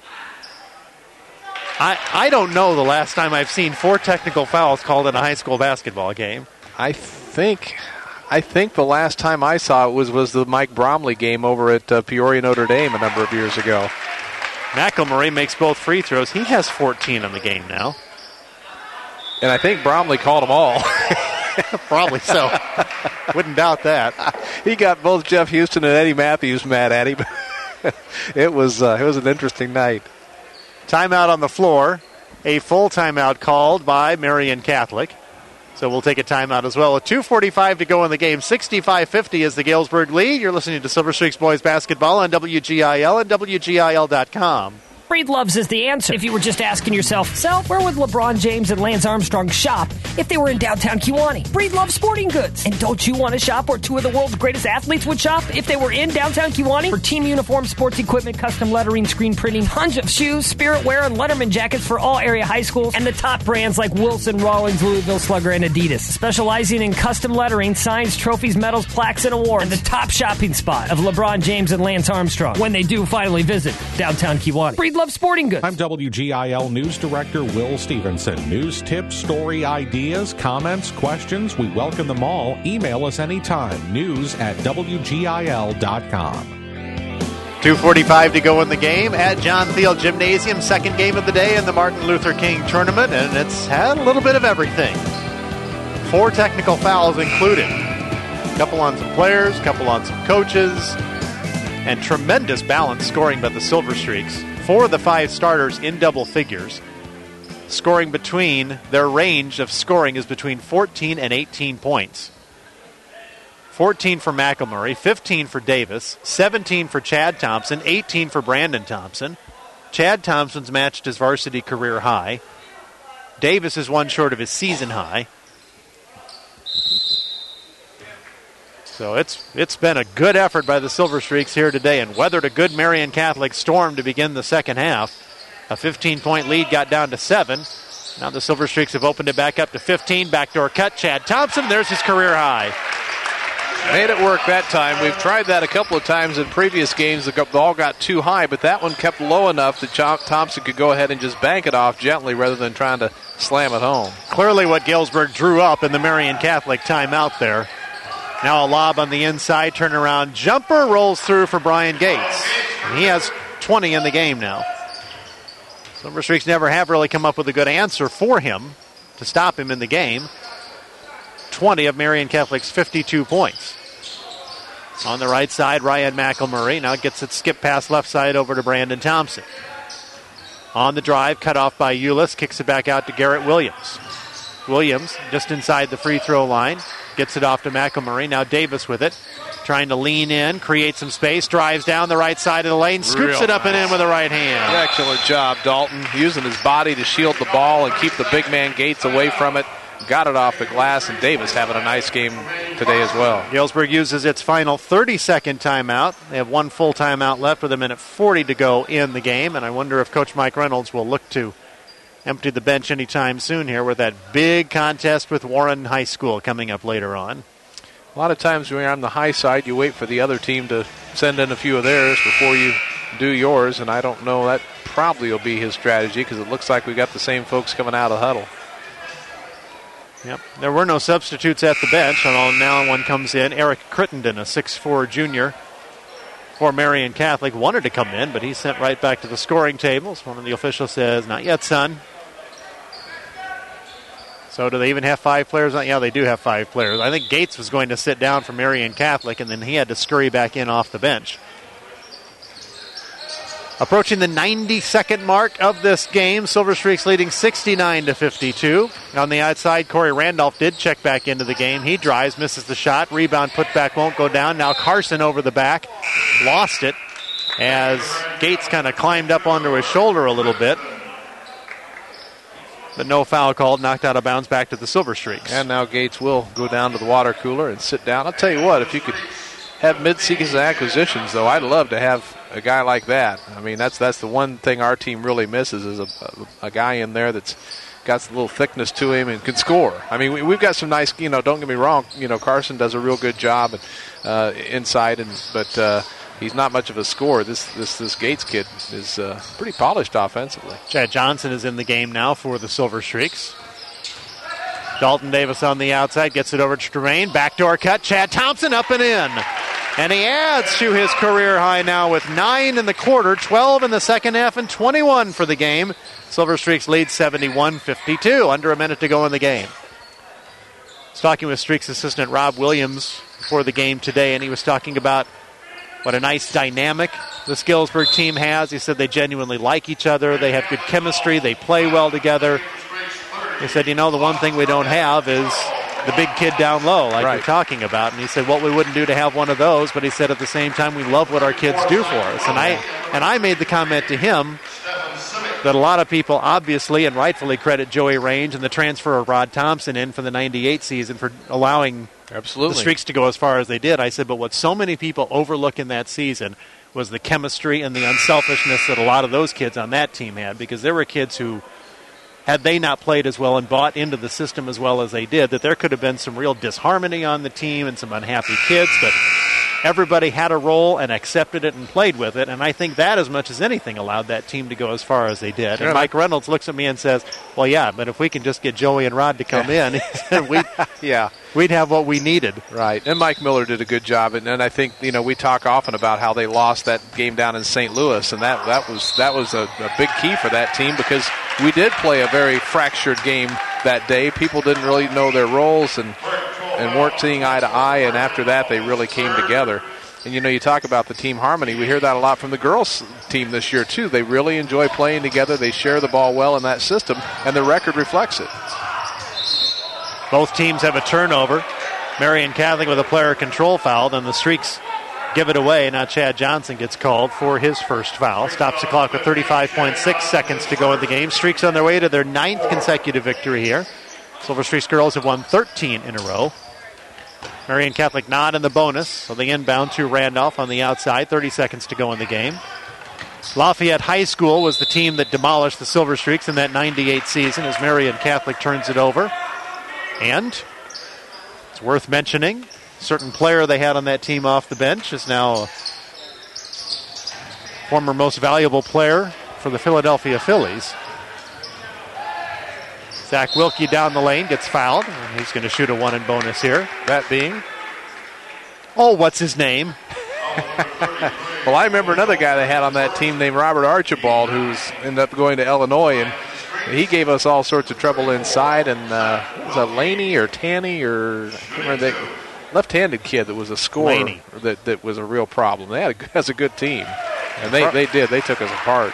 [SPEAKER 1] I don't know the last time I've seen 4 technical fouls called in a high school basketball game.
[SPEAKER 2] I think the last time I saw it was the Mike Bromley game over at Peoria Notre Dame a number of years ago.
[SPEAKER 1] McElmurray makes both free throws. He has 14 on the game now.
[SPEAKER 2] And I think Bromley called them all.
[SPEAKER 1] Probably so. Wouldn't doubt that.
[SPEAKER 2] He got both Jeff Houston and Eddie Matthews mad at him. It was an interesting night.
[SPEAKER 1] Timeout on the floor. A full timeout called by Marian Catholic. So we'll take a timeout as well. With 2:45 to go in the game, 65-50 is the Galesburg lead. You're listening to Silver Streaks Boys Basketball on WGIL and WGIL.com.
[SPEAKER 20] Breedlove's is the answer. If you were just asking yourself, Sal, where would LeBron James and Lance Armstrong shop if they were in downtown Kewanee? Breedlove Sporting Goods. And don't you want to shop where two of the world's greatest athletes would shop if they were in downtown Kewanee? For team uniforms, sports equipment, custom lettering, screen printing, hundreds of shoes, Spirit Wear, and Letterman jackets for all area high schools, and the top brands like Wilson, Rawlings, Louisville Slugger, and Adidas. Specializing in custom lettering, signs, trophies, medals, plaques, and awards. And the top shopping spot of LeBron James and Lance Armstrong when they do finally visit downtown Kewanee. Breedlove Sporting Goods.
[SPEAKER 21] I'm WGIL News Director Will Stevenson. News, tips, story ideas, comments, questions, we welcome them all. Email us anytime. news@WGIL.com.
[SPEAKER 1] 2:45 to go in the game at John Thiel Gymnasium. Second game of the day in the Martin Luther King Tournament, and it's had a little bit of everything. 4 technical fouls included. A couple on some players, a couple on some coaches, and tremendous balance scoring by the Silver Streaks. 4 of the 5 starters in double figures. Scoring between, their range of scoring is between 14 and 18 points. 14 for McElmurray, 15 for Davis, 17 for Chad Thompson, 18 for Brandon Thompson. Chad Thompson's matched his varsity career high. Davis is one short of his season high. So it's been a good effort by the Silver Streaks here today and weathered a good Marian Catholic storm to begin the second half. A 15-point lead got down to 7. Now the Silver Streaks have opened it back up to 15. Backdoor cut, Chad Thompson. There's his career high.
[SPEAKER 2] Made it work that time. We've tried that a couple of times in previous games. The ball got too high, but that one kept low enough that Thompson could go ahead and just bank it off gently rather than trying to slam it home.
[SPEAKER 1] Clearly what Galesburg drew up in the Marian Catholic timeout there. Now a lob on the inside, turnaround jumper, rolls through for Brian Gates. And he has 20 in the game now. Silver Streaks never have really come up with a good answer for him to stop him in the game. 20 of Marian Catholic's 52 points. On the right side, Ryan McElmurray now gets it skip pass left side over to Brandon Thompson. On the drive, cut off by Ulis, kicks it back out to Garrett Williams. Williams just inside the free throw line. Gets it off to McElmurray. Now Davis with it. Trying to lean in, create some space. Drives down the right side of the lane. Scoops it up and in with the right hand.
[SPEAKER 2] Excellent job, Dalton. Using his body to shield the ball and keep the big man Gates away from it. Got it off the glass, and Davis having a nice game today as well.
[SPEAKER 1] Galesburg uses its final 30-second timeout. They have one full timeout left with 1:40 to go in the game, and I wonder if Coach Mike Reynolds will look to empty the bench anytime soon here with that big contest with Warren High School coming up later on.
[SPEAKER 2] A lot of times when you're on the high side, you wait for the other team to send in a few of theirs before you do yours, and I don't know, that probably will be his strategy because it looks like we got the same folks coming out of the huddle.
[SPEAKER 1] Yep, there were no substitutes at the bench, and now one comes in. Eric Crittenden, a 6'4 junior for Marian Catholic, wanted to come in, but he's sent right back to the scoring tables. One of the officials says, "Not yet, son." So do they even have 5 players? Yeah, they do have 5 players. I think Gates was going to sit down for Marian Catholic, and then he had to scurry back in off the bench. Approaching the 90-second mark of this game, Silver Streaks leading 69-52. On the outside, Corey Randolph did check back into the game. He drives, misses the shot. Rebound put back won't go down. Now Carson over the back. Lost it as Gates kind of climbed up onto his shoulder a little bit. But no foul called, knocked out of bounds back to the Silver Streaks.
[SPEAKER 2] And now Gates will go down to the water cooler and sit down. I'll tell you what, if you could have mid-season acquisitions, though, I'd love to have a guy like that. I mean, that's the one thing our team really misses is a guy in there that's got a little thickness to him and can score. I mean, we've got some nice, don't get me wrong, Carson does a real good job inside, but he's not much of a scorer. This Gates kid is pretty polished offensively.
[SPEAKER 1] Chad Johnson is in the game now for the Silver Streaks. Dalton Davis on the outside, gets it over to Tremaine. Backdoor cut, Chad Thompson up and in. And he adds to his career high now with 9 in the quarter, 12 in the second half, and 21 for the game. Silver Streaks lead 71-52, under a minute to go in the game. I was talking with Streaks assistant Rob Williams before the game today, and he was talking about what a nice dynamic this Galesburg team has. He said they genuinely like each other. They have good chemistry. They play well together. He said, the one thing we don't have is the big kid down low, like we're talking about. And he said, what we wouldn't do to have one of those, but he said at the same time, we love what our kids do for us. And I made the comment to him that a lot of people obviously and rightfully credit Joey Range and the transfer of Rod Thompson in for the 98 season for allowing the Streaks to go as far as they did. I said, but what so many people overlook in that season was the chemistry and the unselfishness that a lot of those kids on that team had, because there were kids who, had they not played as well and bought into the system as well as they did, that there could have been some real disharmony on the team and some unhappy kids, but everybody had a role and accepted it and played with it, and I think that, as much as anything, allowed that team to go as far as they did. And Mike Reynolds looks at me and says, well, yeah, but if we can just get Joey and Rod to come in, we'd have what we needed.
[SPEAKER 2] Right, and Mike Miller did a good job, and I think, we talk often about how they lost that game down in St. Louis, and that was a big key for that team, because we did play a very fractured game that day. People didn't really know their roles and weren't seeing eye to eye, and after that they really came together. And you talk about the team harmony. We hear that a lot from the girls team this year too. They really enjoy playing together. They share the ball well in that system, and the record reflects it.
[SPEAKER 1] Both teams have a turnover. Marion Catholic with a player control foul, then the Streaks give it away. Now Chad Johnson gets called for his first foul. Stops the clock with 35.6 seconds to go in the game. Streaks on their way to their 9th consecutive victory here. Silver Streaks girls have won 13 in a row. Marion Catholic not in the bonus, so they inbound to Randolph on the outside. 30 seconds to go in the game. Lafayette High School was the team that demolished the Silver Streaks in that 98 season as Marion Catholic turns it over. And it's worth mentioning, a certain player they had on that team off the bench is now a former most valuable player for the Philadelphia Phillies. Zach Wilkie down the lane gets fouled, and he's going to shoot a one in bonus here. That being, what's his name?
[SPEAKER 2] Well, I remember another guy they had on that team named Robert Archibald, who's ended up going to Illinois, and he gave us all sorts of trouble inside. And was it Laney or Tanny or I can't remember, the left-handed kid that was a scorer that was a real problem. They has a good team, and they did. They took us apart.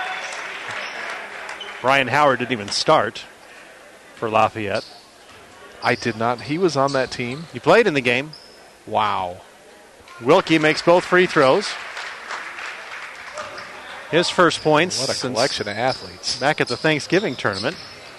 [SPEAKER 1] Brian Howard didn't even start for Lafayette.
[SPEAKER 2] I did not. He was on that team.
[SPEAKER 1] He played in the game.
[SPEAKER 2] Wow.
[SPEAKER 1] Wilkie makes both free throws. His first points.
[SPEAKER 2] What a collection of athletes.
[SPEAKER 1] Back at the Thanksgiving tournament.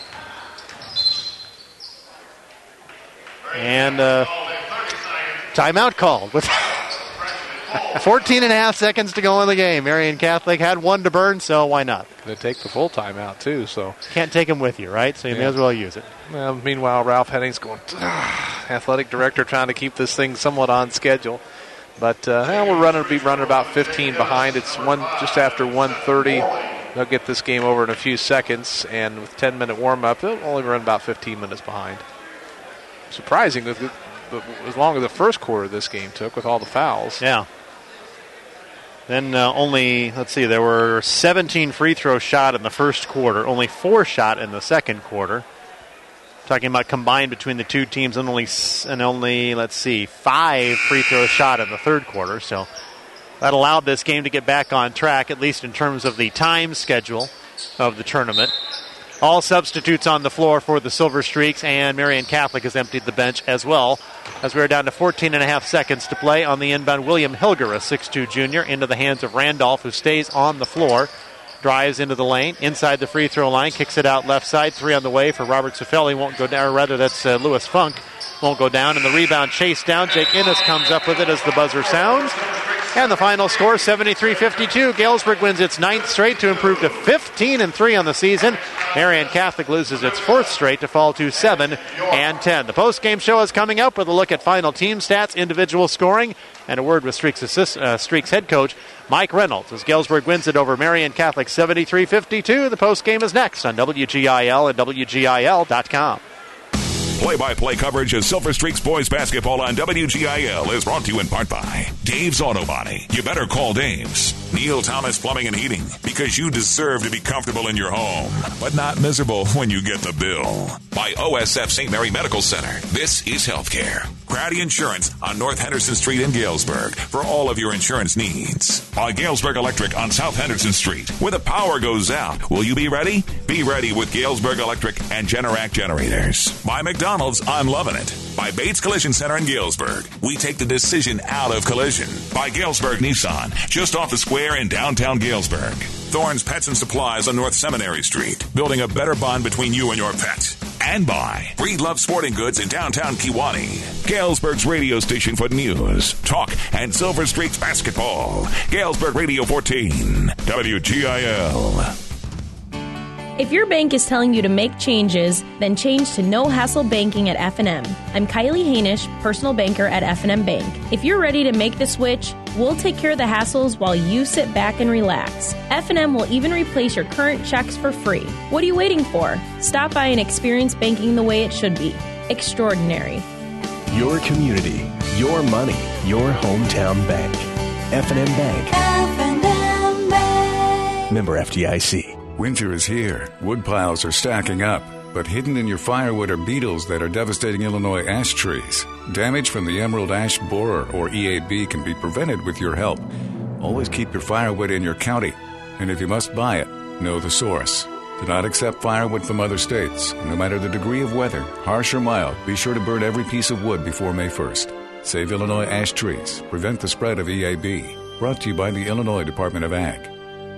[SPEAKER 1] And timeout called with 14 and a half seconds to go in the game. Marion Catholic had one to burn, so why not?
[SPEAKER 2] Going to take the full timeout, too. So
[SPEAKER 1] can't take them with you, right? So you may as well use it.
[SPEAKER 2] Well, meanwhile, Ralph Hennings going, athletic director trying to keep this thing somewhat on schedule. But we're running about 15 behind. It's just after 1:30. They'll get this game over in a few seconds, and with 10-minute warm-up, they'll only run about 15 minutes behind. Surprising with as long as the first quarter of this game took with all the fouls.
[SPEAKER 1] Yeah. Then there were 17 free throws shot in the first quarter, only 4 shot in the second quarter. Talking about combined between the two teams, and only 5 free throws shot in the third quarter. So that allowed this game to get back on track, at least in terms of the time schedule of the tournament. All substitutes on the floor for the Silver Streaks, and Marion Catholic has emptied the bench as well, as we're down to 14 and a half seconds to play on the inbound. William Hilger, a 6'2 junior, into the hands of Randolph, who stays on the floor. Drives into the lane, inside the free throw line, kicks it out left side. 3 on the way for Robert Cifelli. Won't go down, or rather that's Lewis Funk. Won't go down, and the rebound chased down. Jake Innes comes up with it as the buzzer sounds. And the final score, 73-52. Galesburg wins its 9th straight to improve to 15-3 on the season. Marion Catholic loses its 4th straight to fall to 7-10. The post-game show is coming up with a look at final team stats, individual scoring, and a word with Streaks head coach Mike Reynolds as Galesburg wins it over Marion Catholic 73-52. The post-game is next on WGIL and WGIL.com.
[SPEAKER 8] Play-by-play coverage of Silver Streaks boys basketball on WGIL is brought to you in part by Dave's Auto Body. You better call Dave's. Neil Thomas Plumbing and Heating, because you deserve to be comfortable in your home, but not miserable when you get the bill. By OSF St. Mary Medical Center. This is healthcare. Grady Insurance on North Henderson Street in Galesburg for all of your insurance needs. By Galesburg Electric on South Henderson Street. When the power goes out, will you be ready? Be ready with Galesburg Electric and Generac generators. By McDonald's, I'm loving it. By Bates Collision Center in Galesburg, we take the decision out of collision. By Galesburg Nissan, just off the square in downtown Galesburg. Thorne's Pets and Supplies on North Seminary Street, building a better bond between you and your pet. And by Breedlove Sporting Goods in downtown Kewanee. Galesburg's radio station for news, talk, and Silver Streaks basketball. Galesburg Radio 14, WGIL.
[SPEAKER 10] If your bank is telling you to make changes, then change to No Hassle Banking at F&M. I'm Kylie Hainish, personal banker at F&M Bank. If you're ready to make the switch, we'll take care of the hassles while you sit back and relax. F&M will even replace your current checks for free. What are you waiting for? Stop by and experience banking the way it should be. Extraordinary.
[SPEAKER 22] Your community, your money, your hometown bank. F&M Bank.
[SPEAKER 23] F&M Bank.
[SPEAKER 22] Member FDIC.
[SPEAKER 14] Winter is here. Wood piles are stacking up, but hidden in your firewood are beetles that are devastating Illinois ash trees. Damage from the emerald ash borer, or EAB, can be prevented with your help. Always keep your firewood in your county, and if you must buy it, know the source. Do not accept firewood from other states. No matter the degree of weather, harsh or mild, be sure to burn every piece of wood before May 1st. Save Illinois ash trees. Prevent the spread of EAB. Brought to you by the Illinois Department of Ag.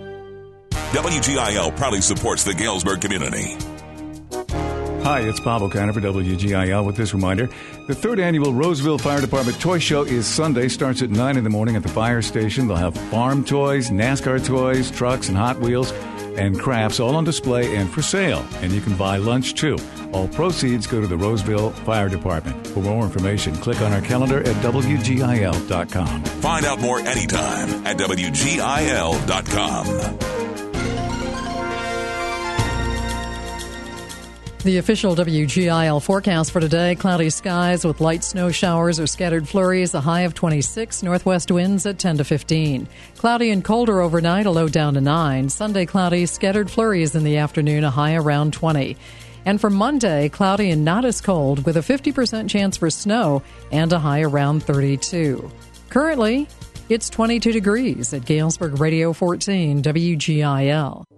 [SPEAKER 8] WGIL proudly supports the Galesburg community.
[SPEAKER 14] Hi, it's Bob O'Connor for WGIL with this reminder. The third annual Roseville Fire Department Toy Show is Sunday. Starts at 9 in the morning at the fire station. They'll have farm toys, NASCAR toys, trucks, and Hot Wheels, and crafts all on display and for sale. And you can buy lunch, too. All proceeds go to the Roseville Fire Department. For more information, click on our calendar at WGIL.com.
[SPEAKER 8] Find out more anytime at WGIL.com.
[SPEAKER 24] The official WGIL forecast for today, cloudy skies with light snow showers or scattered flurries, a high of 26, northwest winds at 10 to 15. Cloudy and colder overnight, a low down to 9. Sunday, cloudy, scattered flurries in the afternoon, a high around 20. And for Monday, cloudy and not as cold with a 50% chance for snow and a high around 32. Currently, it's 22 degrees at Galesburg Radio 14, WGIL.